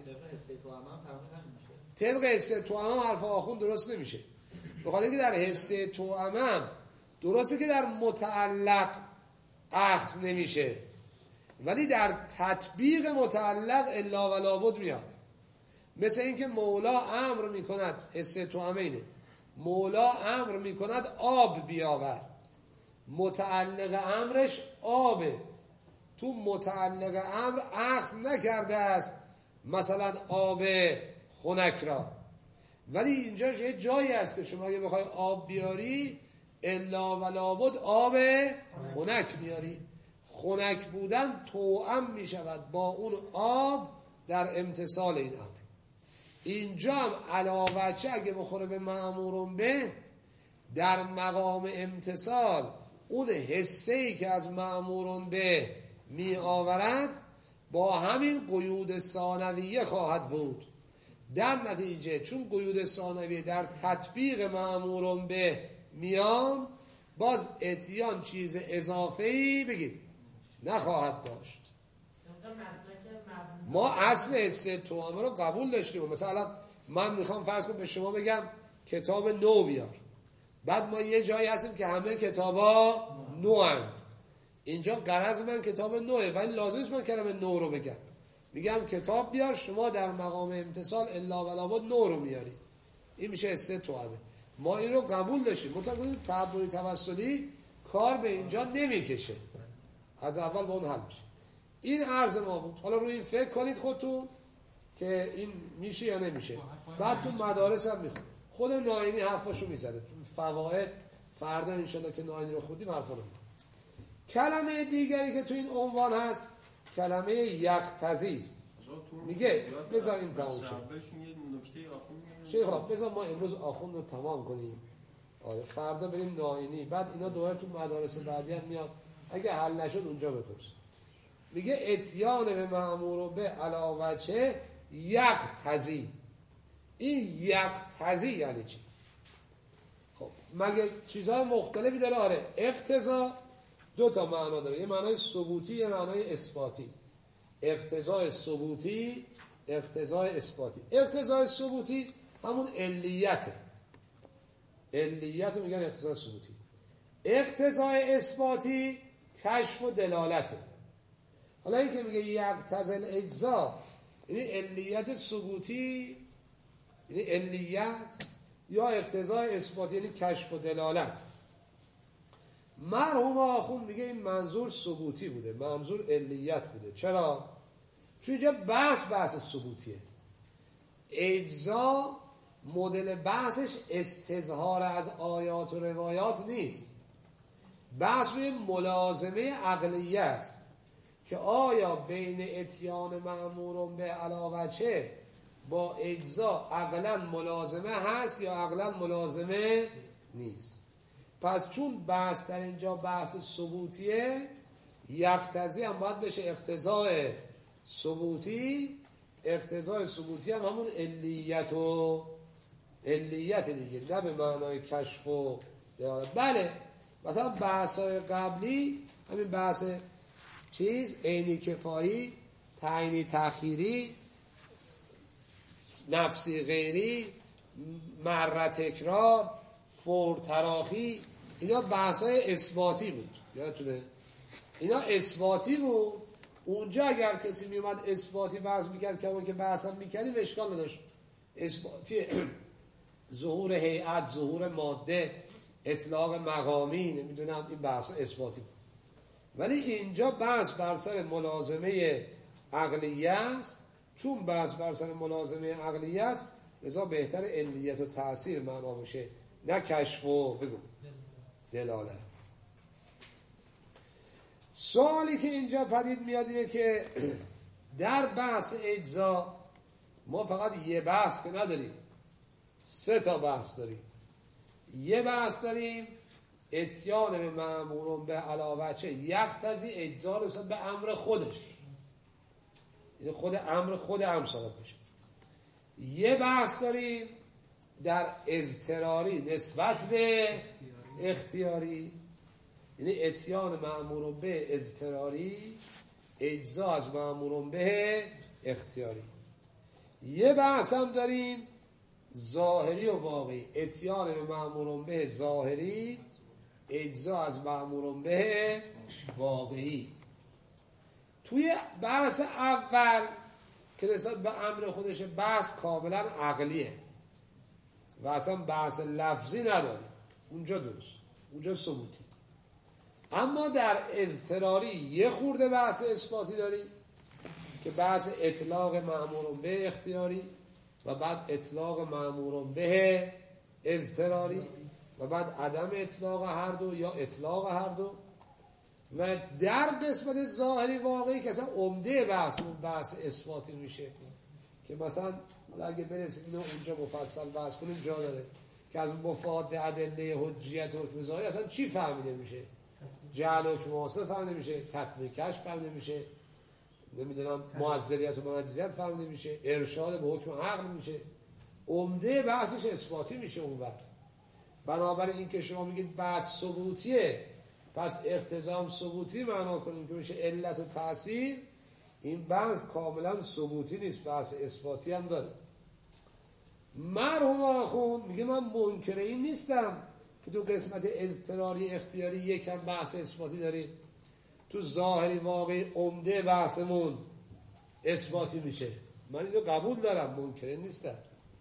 طبق حس توأم حرف آخوند درست نمیشه، بخاطر اینکه در حس توأم درسته که در متعلق اخذ نمیشه ولی در تطبیق متعلق الا و لابد میاد. مثل اینکه مولا امر میکند، حس توأم اینه، مولا امر میکند آب بیاور، متعلق امرش آبه، تو متعلق امر اخذ نکرده است مثلا آب خنک را، ولی اینجا یه جایی هست که شما اگه بخوای آب بیاری الا و لابد آب خنک میاری. خنک بودن توأم میشود با اون آب در امتثال این امر. اینجا هم علاوه چه اگه بخوره به مأمورون به در مقام امتثال اون حسه‌ای که از مأمورون به می آورد با همین قیود ثانویه خواهد بود. در نتیجه چون قیود ثانویه در تطبیق مأمورون به میان، باز اتیان چیز اضافه‌ای بگید نخواهد داشت. ما اصل حس توأم رو قبول داشتیم. مثلا من میخوام فرض کنم به شما بگم کتاب نو بیار، بعد ما یه جایی هستیم که همه کتابا نو اند. اینجا غرض من کتاب نوه ولی لازم نیست من کلمه نو رو بگم، میگم کتاب بیار، شما در مقام امتثال الا و لابد نو رو میاری. این میشه حس توأمه. ما این رو قبول داشتیم. مطمئن تعبدی توسلی کار به اینجا نمیکشه، از اول با اون حل میشه. این عرض ما بود. حالا روی این فکر کنید خودتون که این میشه یا نمیشه. بعد تو مدارس هم میخون. خود ناینی حرفاشو میزنه تو فواید. فردا انشالله که ناینی رو خودیم حرفا رو. کلمه دیگری که تو این عنوان هست کلمه یقتضی است. میگه بذار این تمام شه. شیخ را بذار ما امروز آخوند رو تمام کنیم. آره فردا بریم ناینی، بعد اینا دوباره تو مدارس بعدی هم میاد. اگه حل نشد اونجا بپرس. میگه اتیان به مأمور به علاوه چه یقتضی. این یقتضی یعنی چی؟ خب مگه چیزهای مختلفی داره؟ آره اقتضا دو تا معنا داره، یه معنای ثبوتی یه معنای اثباتی. اقتضای ثبوتی، اقتضای اثباتی. اقتضای ثبوتی همون علیته، علیت رو میگن اقتضای ثبوتی. اقتضای اثباتی کشف و دلالته. حالا این که میگه یقتضی الاجزا یعنی علیت ثبوتی یعنی علیت، یا اقتضای اثباتی یعنی کشف و دلالت. مرحوم آخوند میگه این منظور ثبوتی بوده، منظور علیت بوده. چرا؟ چون اینجا بحث بحث ثبوتیه. اجزا مدل بحثش استظهار از آیات و روایات نیست، بحث روی ملازمه عقلیه است که آیا بین اتیان مأمور به علاوه چه با اجزا عقلا ملازمه هست یا عقلا ملازمه نیست. پس چون بحث در اینجا بحث ثبوتیه، یقتضی هم باید بشه اقتضای ثبوتی. اقتضای ثبوتی هم همون علیت و علیت دیگه، نه به معنای کشف و دلالت. بله مثلا بحث‌های قبلی همین بحث چیز عینی کفایی، تعیینی تأخیری، نفسی غیری، مره تکرار، فور تراخی، اینا بحثای اثباتی بود. یادتونه اینا اثباتی بود. اونجا اگر کسی میومد اثباتی بحث میکرد که اون که بحثم میکردیم اشکال نداشت. اثباتی ظهور هیئت، ظهور ماده، اطلاق مقامی، نمیدونم این بحث اثباتی بود. ولی اینجا بحث بر سر ملازمه عقلیه است. چون بحث بر سر ملازمه عقلیه است لذا بهتر علیت و تأثیر معنا باشه نه کشف و بگو دلالت. سوالی که اینجا پدید میاد اینه که در بحث اجزا ما فقط یه بحث که نداریم، سه تا بحث داریم. یه بحث داریم اتیان به مأمورون به علاوه چه یقتضی اجزا رسد به امر خودش، این خود امر خود امثال بشه. یه بحث داریم در اضطراری نسبت به اختیاری، یعنی اتیان مأمورون به اضطراری اجزا از مأمورون به اختیاری. یه بحث هم داریم ظاهری و واقعی، اتیان به مأمورون به ظاهری اجزا از مأمورون به واقعی. توی بحث اول که نسبت به امر خودش بحث کاملا عقلیه و اصلا بحث لفظی نداره، اونجا درست، اونجا ثبوتی. اما در اضطراری یه خورده بحث اثباتی داریم که بحث اطلاق مأمورون به اختیاری و بعد اطلاق مأمورون به اضطراری و بعد عدم اطلاق هر دو یا اطلاق هر دو. و در قسمت ظاهری واقعی که اصلا عمده بحث اون بحث اثباتی میشه که مثلا اگه برسیم اینو اونجا مفصل بحث کنیم جا داره که از مفاد ادله حجیت حکم ظاهری اصلا چی فهمیده میشه، جعل حکم واسه فهمیده میشه، تطبیق کشف فهمیده میشه، نمیدونم معذریت و منجزیت فهمیده میشه، ارشاد به حکم عقل میشه. عمده بحثش اثباتی میشه اون وقت. بنابراین این که شما میگید بحث ثبوتیه پس اقتضام ثبوتی معنا کنیم که میشه علت و تأثیر، این بحث کاملا ثبوتی نیست، بحث اثباتی هم داره. مرحوم آخوند میگه من منکر این نیستم که تو قسمت اضطراری اختیاری یکم بحث اثباتی داریم، تو ظاهری واقعی عمده بحثمون اثباتی میشه، من اینو قبول دارم، منکر این نیستم.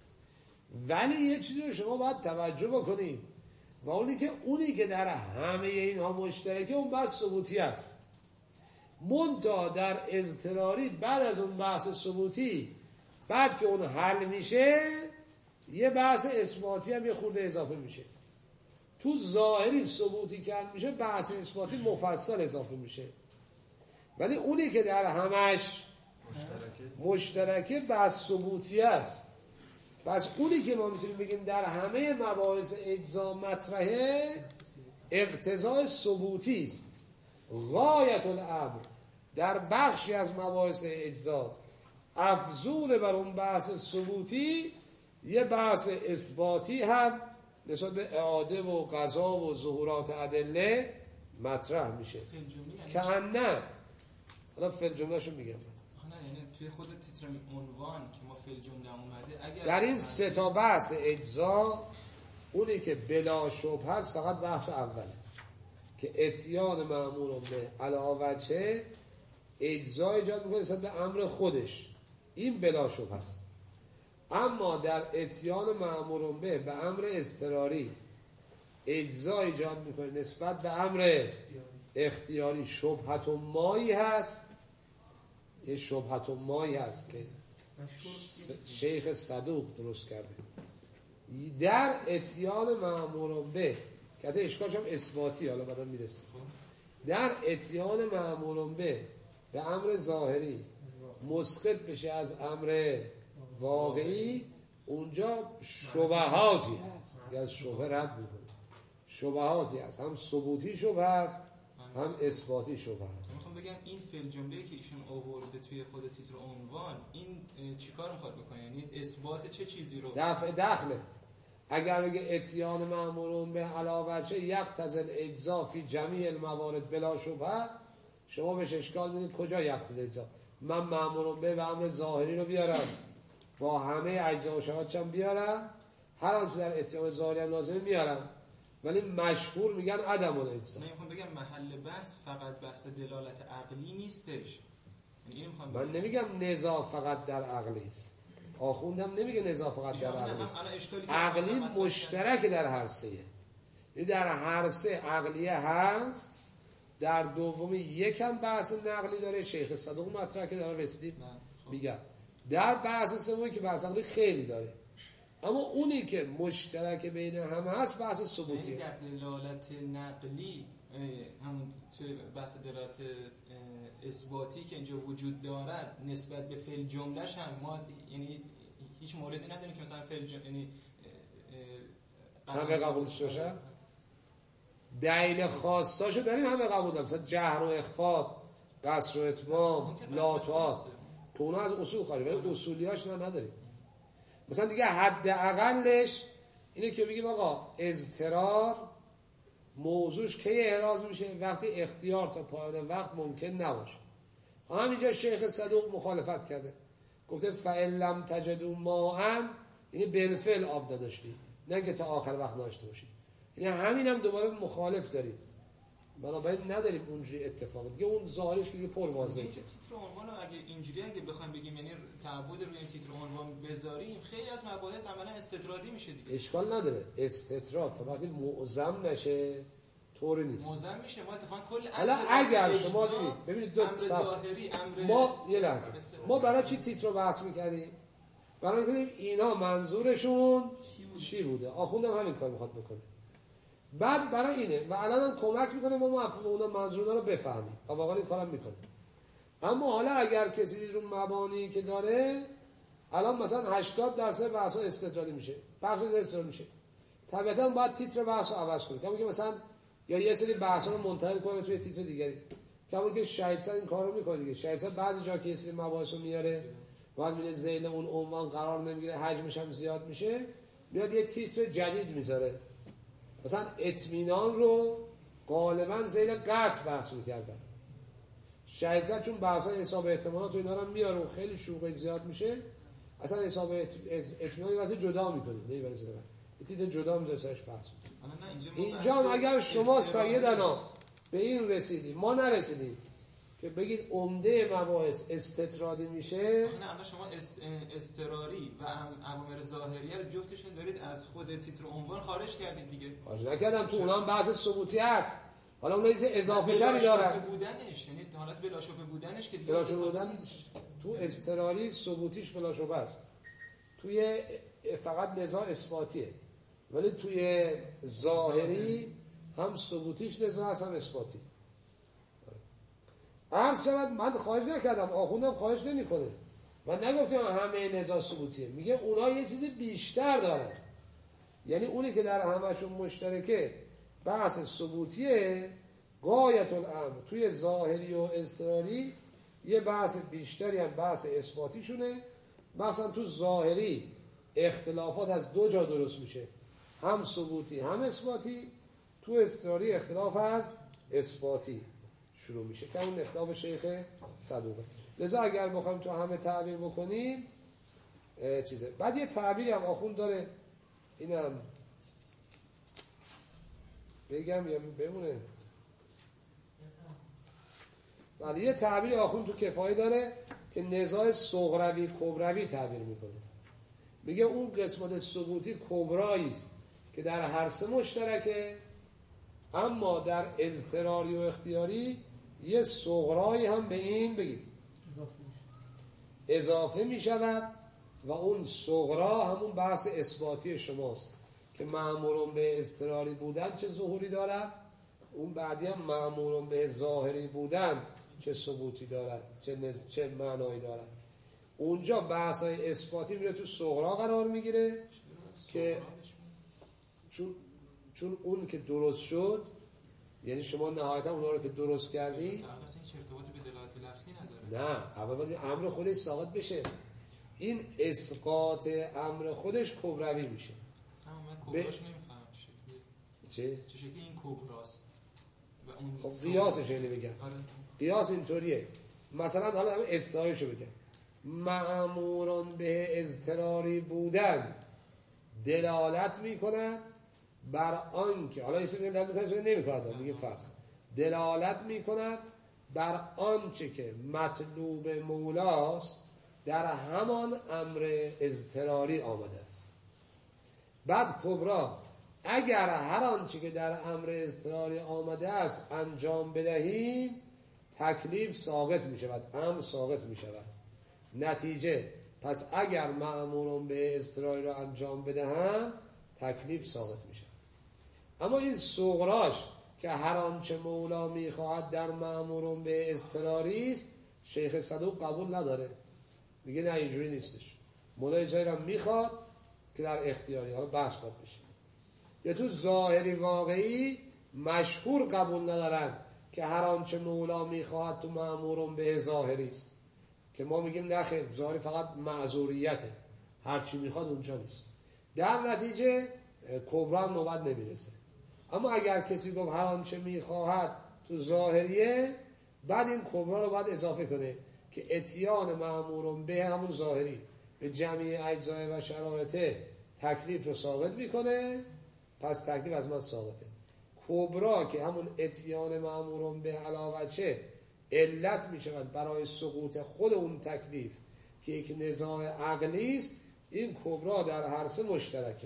ولی یه چیزی رو شما باید توجه بکنید و اونی که اونی که در همه اینها مشترکه اون بحث ثبوتی است. منتها در اضطراری بعد از اون بحث ثبوتی بعد که اون حل میشه یه بحث اثباتی هم یه خورده اضافه میشه. تو ظاهری ثبوتی که حل میشه بحث اثباتی مفصل اضافه میشه. ولی اونی که در همش مشترکه, مشترکه بحث ثبوتی است. پس اونی که ما میتونیم بگیم در همه مباحث اجزا مطرحه اقتضای ثبوتی است. غایت الامر در بخشی از مباحث اجزا افضول بر اون بحث ثبوتی یه بحث اثباتی هم نسبت به اعاده و قضا و ظهورات ادله مطرح میشه که نه حالا فعل جملهشو میگم نه، یعنی توی خود تیتر عنوان که ما فعل جمله اومده اگر در این سه تا بحث اجزا اونی که بلا شبهه است فقط بحث اوله که اتیان مأمور به علاوه چه اجزا ایجاد میکنه نسبت به امر خودش، این بلا شبهه است. اما در اتیان مأمور به به امر اضطراری اجزا ایجاد میکنه نسبت به امر اختیاری شبهت و مایی هست، یه شبهت و مایی هست که شیخ صدوق درست کرده. در اتیان مأمور به که حتی اشکالش هم اثباتی، حالا بعدا میرسه، در اتیان مأمور به به امر ظاهری مسقط بشه از امر واقعی، اونجا شبهاتی هست که از شبه رد میکنه. شبهاتی هست، هم ثبوتی شبه هست هم اثباتی شبه هست. میخوام بگم این فعل جمله‌ای که ایشون آورده توی خود تیتر عنوان این چیکار میخواد بکنه؟ یعنی اثبات چه چیزی رو؟ دفع دخله. اگر بگه اتیان مأمورون به علاوه چه یقتضی الاجزا فی جمیع الموارد بلا شبهه، شما بهش اشکال میدید کجا یقتضی اجزا؟ من مأمورم به و امر ظاهری رو بیارم با همه اجزا و شرایطش بیارم، هر آنچه در اتیام ظاهری هم لازمه میارم، ولی مشهور میگن عدم الاجزا. من میخوام بگم محل بحث فقط بحث دلالت عقلی نیستش. یعنی اینو میخوام من نمیگم نزاع فقط در عقلی است، آخوندم نمیگه نزاع فقط در عقلی است، عقلی مشترک در هر سه. یعنی در هر سه عقلیه هست، در دومی یکم بحث نقلی داره، شیخ صدوق مطرح که داره رسیدیم میگم، در بحث سومی که بحث عقلی خیلی داره، اما اونی که مشترک بین همه هست بحث ثبوتیه. در دلالت نقلی همون بحث دلالت اثباتی که اینجا وجود دارد نسبت به فعل جملهش هم ما یعنی هیچ موردی نداریم که مثلا فعل جمله یعنی همه قبول باشه. دلیل خاصاشو داریم همه قبول داریم، مثلا جهر و اخفاء، قصر و اتمام، لاتوات که اونا از اصول خارج، ولی اصولیاش ما نداریم. مثلا دیگه حد اقلش اینه که بگیم آقا اضطرار موضوعش کی احراز میشه؟ وقتی اختیار تا پایان وقت ممکن نباشه. همینجا شیخ صدوق مخالفت کرده، گفته فَإِن لَمْ تَجِدُوا مَاءً، یعنی بالفعل آب نداشتی، نه که تا آخر وقت داشته باشی. یعنی همین هم دوباره مخالف داریم، بنابراین نداریم اونجوری اتفاق دیگه. اون ظاهرش که دیگه پر واضحه. تیتر عنوان اگه اینجوری اگه بخوایم بگیم یعنی تعبد روی این تیتر عنوان بذاریم، خیلی از مباحث عملا استطرادی میشه دیگه. اشکال نداره، استطراد تا وقتی معظم نشه طوری نیست. معظم میشه. ما اتفاقا کل حالا اگر شما دیدید ببینید دو امر ظاهری امر ما یه لحظه ما برای چی تیتر رو بحث میکردیم؟ برای اینکه اینا منظورشون چی بوده. آخوندم همین کار میخواد بکنه. بعد برای اینه و الان کمک میکنه ما مفهوم اونا منظور رو بفهمیم و واقعا این کارم میکنه. اما حالا اگر کسی رو مبانی که داره، الان مثلا هشتاد درصد بحثا استطرادی میشه، بخش استطرادی میشه، طبیعتا باید تیتر بحث رو عوض کنه. کما که مثلا یا یه سری بحثا رو منتقل کنه توی تیتر دیگری، کما که شاید سر این کارو میکنه دیگه. شاید سر بعضی جا که یه سری مباحث رو میاره بعد میره ذیل اون عنوان قرار نمیگیره، حجمش هم زیاد میشه، میاد یه تیتر جدید میذاره. مثلا اطمینان رو غالبا ذیل قطع بحث میکردن، شاید زد چون بحثای حساب احتمالات و اینا رو میاره و خیلی شوقش زیاد میشه، اصلا حساب اطمینان واسه جدا میکنه، نمیبره زیر یه تیتر جدا میذاره سرش بحث. اینجا هم اگر شما سایدنا به این رسیدیم ما نرسیدیم که بگید عمده مباحث استطرادی میشه، نه الان شما اضطراری و اوامر ظاهریه رو جفتشون دارید از خود تیتر عنوان خارج کردید دیگه. خارج نکردم، تو اونها هم بحث ثبوتی هست. حالا اون چیز اضافه تری داره بودنش، یعنی حالت بلا شبهه بودنش که بلا شبهه بودن تو اضطراری ثبوتیش بلا شبهه است، توی فقط نزاع اثباتیه، ولی توی ظاهری هم ثبوتیش نزاع هست هم اثباتی. عرض شود من خواهش نکردم، آخوندم خواهش نمی کنه، من نگفتم همه نزاع ثبوتیه، میگه اونا یه چیز بیشتر دارن، یعنی اونی که در همشون مشترکه بحث ثبوتیه، غایت الامر توی ظاهری و اضطراری یه بحث بیشتری هم بحث اثباتیشونه. مثلا تو ظاهری اختلافات از دو جا درست میشه، هم ثبوتی هم اثباتی، تو اضطراری اختلاف از اثباتی شروع میشه که اون اختلاف شیخ صدوقه. لذا اگر بخوایم تو همه تعبیر بکنیم چیزه. بعد یه تعبیری هم آخوند داره، اینم بگم یا بمونه؟ ولی یه تعبیری آخوند تو کفایه داره که نزاع صغروی کبروی تعبیر میکنه. میگه اون قسمت ثبوتی کبرایی است که در هر سه مشترکه، اما در اضطراری و اختیاری یه صغرایی هم به این بگید اضافه می شود و اون صغرا همون بحث اثباتی شماست که مأمورون به اضطراری بودن چه ظهوری دارد، اون بعدی هم مأمورون به ظاهری بودن چه ثبوتی دارد، چه, نز... چه معنایی دارد. اونجا بحث های اثباتی میره تو صغرا قرار میگیره که چون چون اون که درست شد، یعنی شما نهایتا اونا رو که درست کردی اصلا هیچ ارتباطی به دلالت لفظی نداره. نه، اول باید امر خودش ساقط بشه. این اسقاط امر خودش کبروی میشه. من کبراش نمیفهمم چه چه؟ چه شکلی این کبراست. اون خب قیاسش اینه بگم. قیاس اینطوریه، مثلا حالا همه استعارهشو بگم، مأمورون به اضطراری بودن دلالت میکند بر آنکه، حالا اسم میگه دلالت میکنه نمیکنه، میگه فرض دلالت میکند بر آنچه که مطلوب مولاست در همان امر اضطراری آمده است. بعد کبرا، اگر هر آنچه که در امر اضطراری آمده است انجام بدهیم تکلیف ساقط می شود، امر ساقط می شود. نتیجه، پس اگر مأمورون به اضطراری را انجام بدهم تکلیف ساقط می شود. اما این صغراش که هر آنچه مولا می خواهد در مأمورون به اضطراری است، شیخ صدوق قبول نداره، میگه نه اینجوری نیستش، مولا جایی را میخواد که در اختیاری، حالا بحث باید بشه. یا تو ظاهری واقعی مشهور قبول ندارن که هر آنچه مولا میخواهد تو مأمورون به ظاهری است، که ما میگیم نخیر، ظاهری فقط معذوریته، هر چی میخواد اونجا نیست. در نتیجه کبرا هم نوبت نمیرسه. اما اگر کسی گفت هر آنچه میخواهد تو ظاهریه، بعد این کبرا رو باید اضافه کنه که اتیان مأمورون به همون ظاهری به جمعی اجزای و شرایط تکلیف رو ثابت میکنه، پس تکلیف از من ثابته. کبرا که همون اتیان مأمورون به علاوه چه علت میشود برای سقوط خود اون تکلیف که یک نزاع عقلی است، این کبرا در هر سه مشترکه.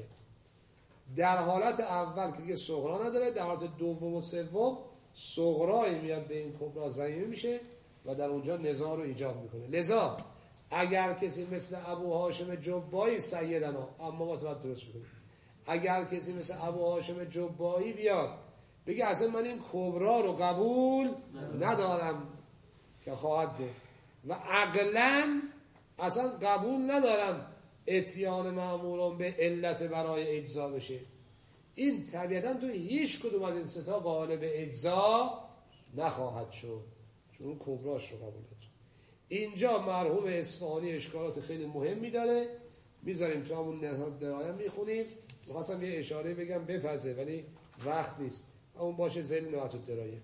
در حالت اول که دیگه صغرا نداره، در حالت دوم و سوم صغرایی میاد به این کبرا ضمیمه میشه و در اونجا نزاع رو ایجاد میکنه. لذا اگر کسی مثل ابو هاشم جبایی سیدنا، اما ما تو باید درست بکنیم، اگر کسی مثل ابو هاشم جبایی بیاد بگه اصلا من این کبرا رو قبول ندارم که خواهد گفت و عقلاً اصلا قبول ندارم اتیان مأمورون به علت برای اجزا بشه، این طبیعتاً تو هیچ کدوم از این ستا قائل به اجزا نخواهد شد، چون کبراش رو قبول نداره. اینجا مرحوم اصفهانی اشکالات خیلی مهمی داره، میذاریم تو همون نهاد درایم میخونیم. میخواستم یه اشاره بگم بپزه ولی وقت نیست، همون باشه زیل نهاد درایه.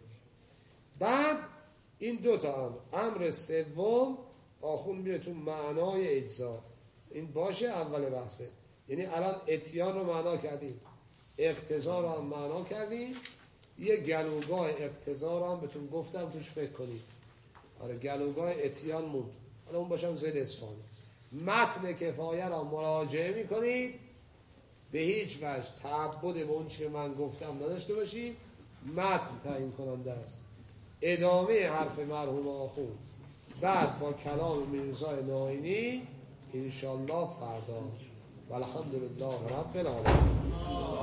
بعد این دوتا امر، امر سوم آخون میره تو معنای اجزا، این باشه اول بحثه. یعنی الان اتیان رو معنا کردیم، اقتضا رو هم معنا کردیم، یه گلوگاه اقتضا رو هم بهتون گفتم توش فکر کنید. آره گلوگاه اتیان موند، حالا اون باشم زید اصفهانی. متن کفایه را مراجعه میکنید، به هیچ وجه تعبد به اون چی من گفتم نداشته باشید، متن تعیین کننده است. ادامه حرف مرحوم آخوند بعد با کلام میرزای ناینی انشالله فردا. والحمدلله رب العالمین.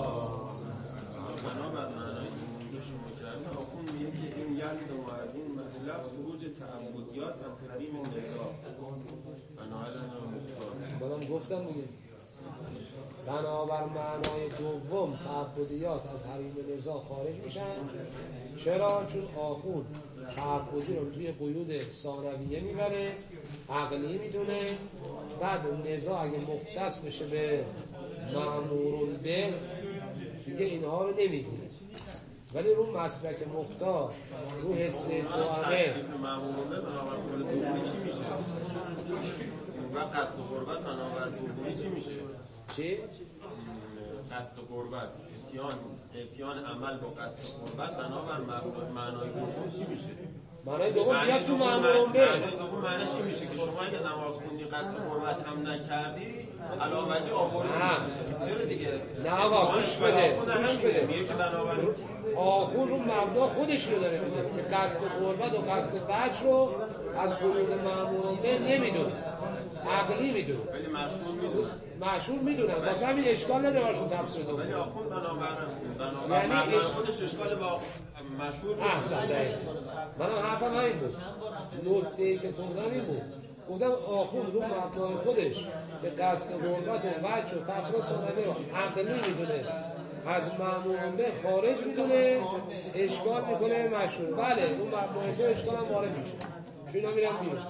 بنابر معنای که شما کردن آخوند میگه که این یلزم و از این مطلب خروج تعبدیات و حریم نزاع بنابراین مختار. منم گفتم دیگه بنابر معنای دوم تعبدیات از حریم نزاع خارج میشن. چرا؟ چون آخوند تعبدی رو توی قیود ثانویه میبره، عقلی میدونه، بعد نزاع اگه مختص بشه به مأمورون به دیگه اینها رو نمیگونه، ولی رو مسلک مختار رو حس توامه مأمورون به بنابر کل دومی چی میشه؟ و قصد و قربت بنابر دومی چی میشه؟ چی؟ قصد و قربت اتیان اتیان عمل با قصد و قربت بنابر معنای دوم چی میشه؟ معنای دوم بیاد تو مأمورون به. معنای دوم معنیش چی میشه؟ که شما اگه نماز خوندی قصد و قربت هم نکردی علاوه آوردی. چرا دیگه؟ نه آقا گوش بده، گوش بده. میگه که بنابر آخون رو مبدا خودش رو داره میگه که قصد قربت و قصد وجه رو از قیود مأمورون به نمیدونه، عقلی میدونه، ولی مشهور میدونه، مشهور میدونن، واسه همین اشکال نداره براشون تفسیر دوم. ولی آخون بنابر بنابر یعنی معنای اش... خودش اشکال با مشهور احسن دقیق. منم حرفم همین بود، نکته‌ای که تو زدی بود، گفتم آخون رو مبنای خودش که قصد قربت و وجه و تفسیر ثانوی رو عقلی میدونه، از مأمورون به خارج میدونه، اشکال میکنه مشهور. بله اون مبنای تو اشکال هم وارد میشه، چون اینا میرن بیرون.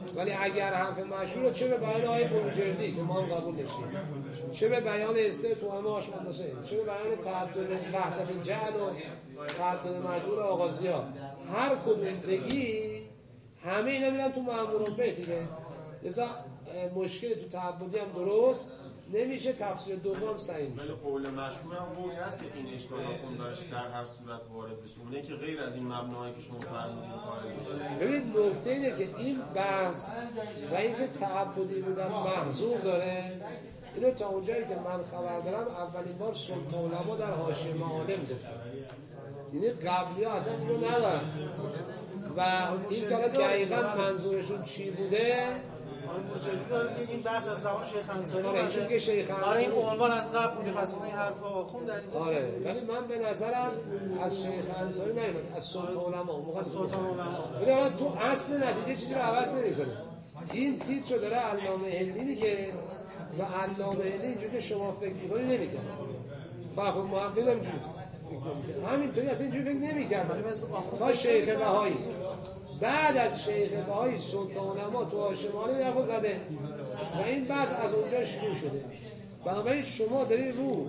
ولی اگر حرف مشهور چه به بیان آیه بروجردی که ما هم قبول نشیم، چه به بیان سه توأم آشمان حسین، چه به بیان تعدد وحدت جعل و تعدد مجهول آغازی‌ها، هر کدوم بگی همه اینا میرن تو مأمورون به دیگه. لذا مشکل تو تعبدی هم درست نمیشه، تفسیر دوم صحیح میشه. ولی قول مشهور هم قولی هست که این اشکال خون داشت در هر صورت وارد بشه، اونه که غیر از این مبنایی که شما فرمودین قائل بشه. ببینید نکته اینه که این بحث و اینکه تعبدی بودن محظور داره، اینو تا اونجایی که من خبر دارم اولین بار سلطان علما در حاشیه معالم گفتن، یعنی قبلی ها اصلا اینو ندارن و این که دقیقا منظورشون چی بوده. بروجردی داره میگه این بحث از زمان شیخ انصاری آره چون که شیخ انصاری آره این عنوان از قبل بوده، پس از این حرفا آخوند در اینجا. آره ولی من به نظرم از شیخ انصاری نمیاد، از سلطان علما موقع سلطان علما. ولی حالا تو اصل نتیجه چیزی رو عوض نمی‌کنه. این تیتر رو داره علامه هندی میگه و علامه هندی اینجوری که شما فکر می‌کنی نمی‌کنه. فقط محقق نمی‌کنه. همینطوری اصلا اینجوری فکر نمی‌کردن تا شیخ بهایی. بعد از شیخ بهایی سلطان علما تو حاشیه معالم حرف زده و این بحث از اونجا شروع شده. بنابراین شما داری رو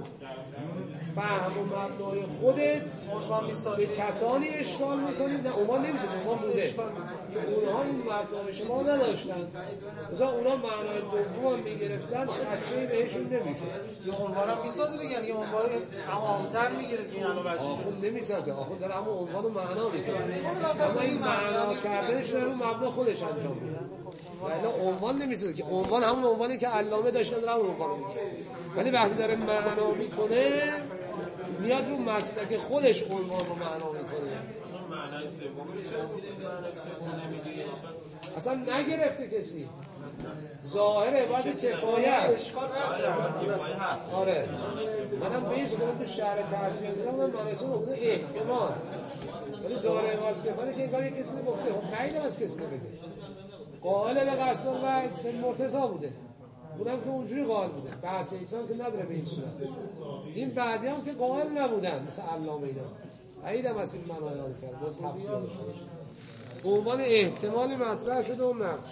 فهم و مبنای خودت به کسانی اشکال میکنید، نه عنوان نمیشه، عنوان بوده اونها این مبنای شما نداشتن، مثلا اونها معنای دوم هم میگرفتن خدشه‌ای بهشون نمیشه. یه عنوان هم میسازه دیگه، یه عنوان عام‌تر میگیره این الان بچه آخوند نمیسازه، آخوند داره همون عنوان و معنا میکنه، اما این معنا کردنش داره رو مبنا خودش انجام میده ولی عنوان نمیسازه که عنوان همون عنوانی که علامه داشتن داره همون عنوان میگه، ولی وقتی داره معنا میکنه میاد رو مسلک خودش عنوان رو معنا میکنه. معنای سوم رو چرا گفتید معنای سوم نمیگیرید؟ اصلا نگرفته کسی، ظاهر عبارت کفایت هست. آره منم به این سکنم تو شهر تصمیم دیدم اونم معنیسون بوده احتمال، ولی ظاهر عبارت کفایت که این کاری کسی نگفته، خب قیدم از کسی نبگه قائل به قصدان و سن مرتضا بوده، اونم که اونجوری قائل بوده، بحث ایسان که نداره به این صورت. این بعدی هم که قائل نبودن مثل علامه اینا، عیدم از این معنی یاد کرد با تفسیر شده به عنوان احتمالی مطرح شده و نقش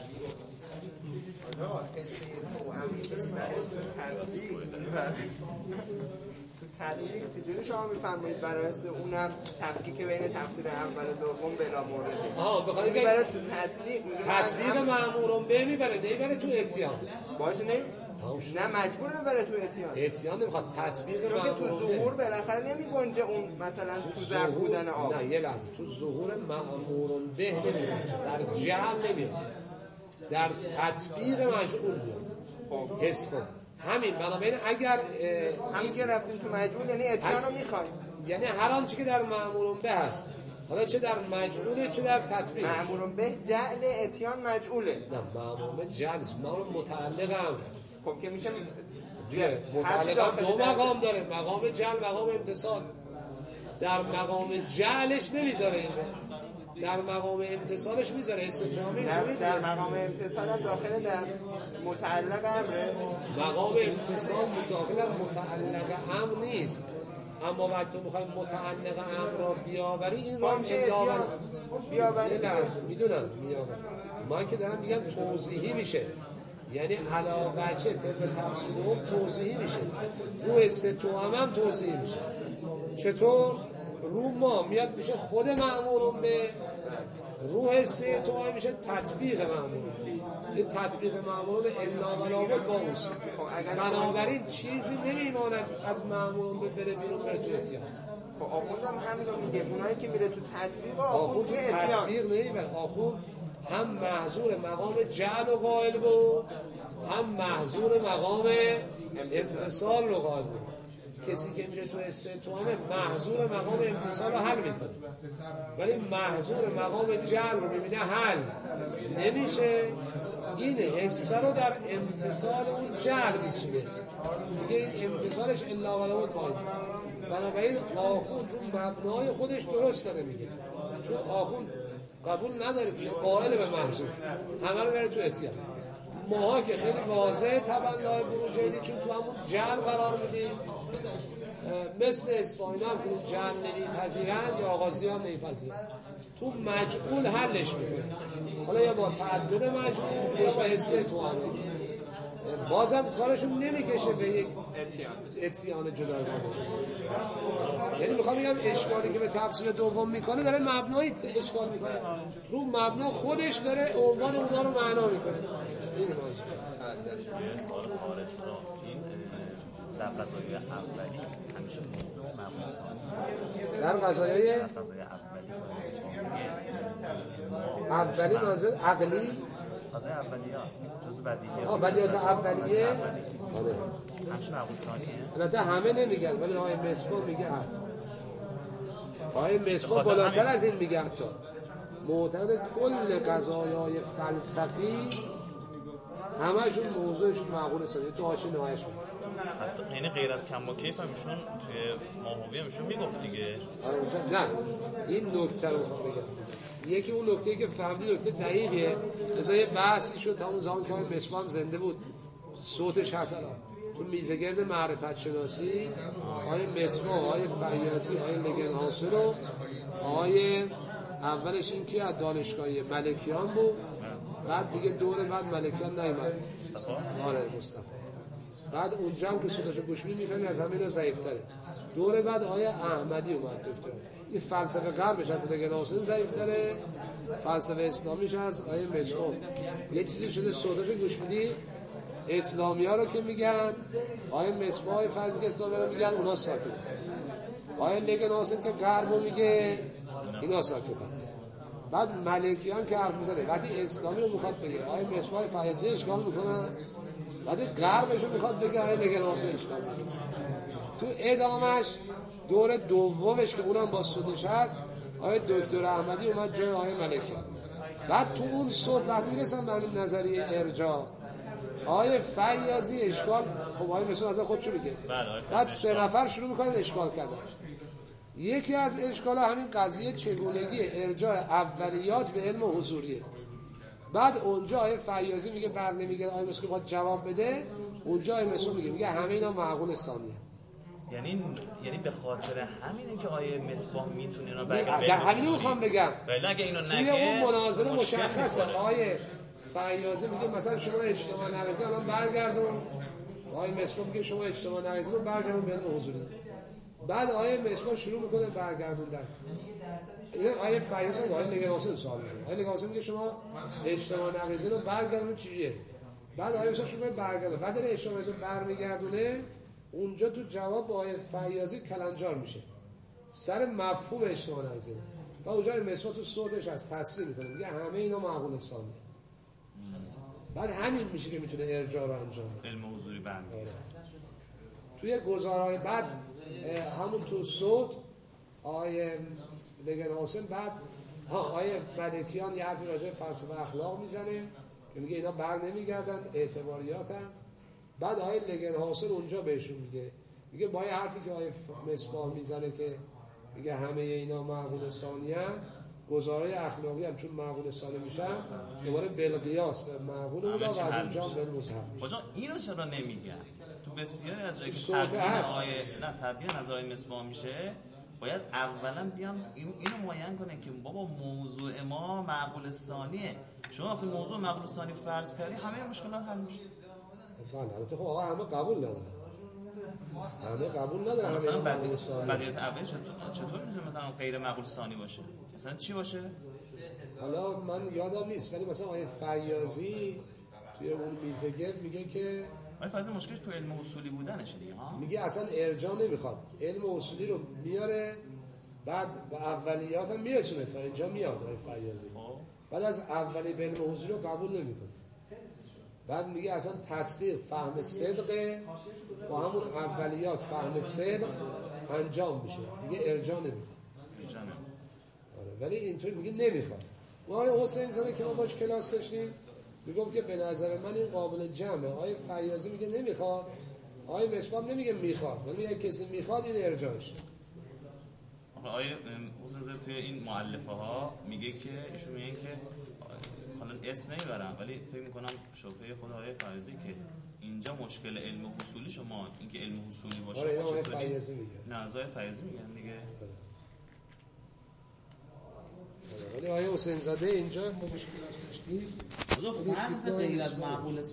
تدقیق چجوری شما میفرمایید برای اونم تفکیک بین تفسیر اول و دوم بلا مورد؟ آها بخاطر که برای تو تطبیق تطبیق مأمورون به میبره نمیبره تو اتیان باشه نه نه مجبور ببره تو اتیان اتیان نمیخواد تطبیق چون که تو مأمورون ظهور بالاخره نمیگنجه اون مثلا تو ظرف بودن آب. نه یه لحظه تو ظهور مأمورون به نمیاد، در جهل نمیاد، در تطبیق مجهول میاد. حس کن همین بنابراین اگر همین که رفتیم تو مجهول یعنی اتیان رو میخوایم، یعنی هر آنچه که در مأمورون به هست، حالا چه در مجهوله چه در تطبیق. مأمورون به جعل اتیان مجهوله. نه مأمورون به جعل مأمورون متعلق هم خب که میشه متعلق هم دو مقام داره، مقام جعل مقام امتصال. در مقام جعلش نمیذاره این در مقام امتصالش میذاره استتوامی در, در مقام امتصال هم داخل در متعلق امره. مقام امتصال داخل متعلق امر نیست، اما وقتی تو میخوای متعلق امر را بیاوری این را بیاوری بیاوری لازم میدونم میاوری من که دارم میگم توضیحی میشه، یعنی علاوه چه طبق تفسیر دوم توضیحی میشه، رو استتوام هم توضیحی میشه. چطور؟ رو ما میاد میشه خود مأمورون به، روح حسی تو هم میشه تطبیق مأمورون. این تطبیق مأمورون الا ولابد با اوست. بنابراین چیزی نمیماند از مأمورون به بره بیرون بره تو اتیان. خب آخوند هم همین رو میگه، اونایی که میره تو تطبیق آخوند تو تطبیق نمیبره، آخوند هم محضور مقام جعل و قائل بود، هم محضور مقام امتصال رو قائل بود. کسی که میره تو استتوامه محضور مقام امتصال رو حل میکنه، ولی محضور مقام جعل رو میبینه حل نمیشه، این حسه رو در امتصال اون جعل میچینه دیگه، این امتصالش الا ولو پایین. بنابراین آخوند رو مبنای خودش درست داره میگه، چون آخوند قبول نداره که قائل به محضور همه رو بره تو اتیان. ماها که خیلی واضحه تبنای بروجردی چون تو همون جعل قرار میدیم، مثل اصفهانی هم که جعل نمیپذیرند یا آغازی هم نمیپذیرند، تو مجعول حلش میکنه. حالا یا با تعدد مجعول یا با حصه تو عامل، بازم کارشون نمیکشه به یک اتیان جداگانه. یعنی میخوام بگم اشکالی که به تفسیر دوم میکنه داره مبنای اشکال میکنه، رو مبنا خودش داره عنوان اونا رو معنا میکنه. این ماجرا. سوال خارج را این در قضایای اولی همیشه موضوع مبنا ثانی در قضایای در قضایای اولی اولی ناظر عقلی قضای اولیه جزء بدیهی ها بدیهات اولیه آره همچون مبنا ثانیه. البته همه نمیگن ولی آقای مصباح میگه هست. آقای مصباح بالاتر از این میگه حتی معتقد کل قضایای فلسفی همشون موضوعشون معقول ثانی تو حاشیه نهایشون. حتی یعنی غیر از کم و کیف هم ایشون توی ماهوی همشون میگفت دیگه. آره نه این نکته رو میخوام بگم. یکی اون نکته‌ای که فهمیدی نکته دقیقیه، مثلا یه بحثی شد تا اون زمان که آقای مصباح هم زنده بود، صوتش هست الان تو میزگرد معرفت شناسی. آقای مصباح، آقای فیاضی، آقای لگن حاصل و آقای اولش این که از دانشگاه ملکیان بود، بعد دیگه دور بعد ملکیان نیامد. آره مصطفی. بعد اونجا هم که صداشو گوش می‌کنی از همین ضعیف‌تره. دور بعد آقای احمدی اومد دکتر. این فلسفه غربش از لگن حاصل ضعیف‌تره، فلسفه اسلامیش از آقای مصباح. یه چیزی شده صداشو گوش میدی اسلامی‌ها رو که میگن، آقای مصباح فرض که اسلامی‌ها رو میگن اونا ساکتن. آقای لگن حاصل که غربو میگه اینا ساکتن. بعد ملکیان که حرف میزنه وقتی اسلامی رو میخواد بگه آقای مصباح فیاضی اشکال میکنن، وقتی غربش رو میخواد بگه آقای لگن حاصل اشکال میکنن. تو ادامش دور دومش که اونم با صوتش هست آقای دکتر احمدی اومد جای آقای ملکیان. بعد تو اون صوت وقتی میرسن به همین نظریه ارجاع آقای فیاضی اشکال، خب آقای مصباح از خودشو میگه، بعد سه نفر شروع میکنن اشکال کردن. یکی از اشکال همین قضیه چگونگی ارجاع اولیات به علم حضوریه. بعد اونجا آیه فیاضی میگه بر نمیگه آیه مصباح خواهد جواب بده، اونجا آیه مصباح میگه میگه همه اینا معقول ثانیه. یعنی یعنی به خاطر همینه که آیه مصباح میتونه اینا بگه. همینو میخوام بگم. ولی اگه اینو نگه توی اون مناظره مشخصه آیه فیاضی میگه مثلا شما اجتماع نقضی الان برگردون، آیه مصباح میگه شما اجتماع نقضی رو برگردون به علم حضوری. بعد آیه مصباح شروع میکنه برگردوندن. این آیه فیاضی و آیه لگن حاصل سوال میکنه. آیه لگن حاصل میگه شما اجتماع نقضی رو برگردون چیه؟ بعد آیه مصباح شروع برگردونه. بعد این اجتماع نقضی برمیگردونه، اونجا تو جواب با آیه فیاضی کلنجار میشه سر مفهوم اجتماع نقضی. و اونجا آیه مصباح تو صوتش از تصریح میکنه میگه همه اینا معقول ثانیه. بعد همین میشه که میتونه ارجاع رو انجام بده. علم حضوری برمیگرده. توی گزارهای بعد همون تو صوت آیه لگن حاصل بعد ها آیه ملکیان یه حرفی راجع به فلسفه اخلاق میزنه که میگه اینا بر نمیگردن اعتباریاتن. بعد آیه لگن حاصل اونجا بهشون میگه میگه با یه حرفی که آیه مصباح میزنه که میگه همه اینا معقول ثانیه، گزارهای اخلاقی هم چون معقول ثانی میشن دوباره بالقیاس به معقول اونا و از اونجا به مذهب میشه. آقا اینو چرا نمیگن؟ تو بسیاری از جایی که تدوین آیه نه تدوین از آیه مصباح میشه باید اولا بیان اینو معین کنن که بابا موضوع ما معقول ثانیه. شما وقتی موضوع معقول ثانی فرض کردی همه مشکلات حل میشه. بله البته خب آقا همه قبول ندارن. همه قبول ندارن. مثلا بدیهیات اولی چطور چطور میتونه مثلا غیر معقول ثانی باشه؟ مثلا چی باشه؟ حالا من یادم نیست ولی مثلا آیه فیاضی توی اون میزگرد میگه که آیه فیاضی مشکلش تو علم اصولی بودنشه دیگه ها. میگه اصلا ارجاع نمیخواد، علم اصولی رو میاره بعد به اولیات هم میرسونه تا اینجا میاد آیه فیاضی. بعد از اولی به علم حضوری رو قبول نمیکنه. بعد میگه اصلا تصدیق فهم صدق با همون اولیات فهم صدق انجام میشه، میگه ارجاع نمیخواد. ارجاع نمیخواد. آره ولی اینطوری میگه نمیخواد. ما آقای حسین زاده که ما باش کلاس داشتیم میگفت که به نظر من این قابل جمعه. آقای فیاضی میگه نمیخواد، آقای مصباح نمیگه میخواد ولی میگه کسی میخواد این ارجاعش. آقای حسین زاده توی این مؤلفه ها میگه که ایشون میگن که حالا اسم نمیبرم ولی فکر میکنم شبهه خود آقای فیاضی که اینجا مشکل علم حصولی شما اینکه علم حصولی باشه. آره آقای فیاضی میگه. نه آقای فیاضی میگن دیگه. ولی آیه حسین زاده اینجا ما بهش کلاس داشتیم فرض غیر از معقول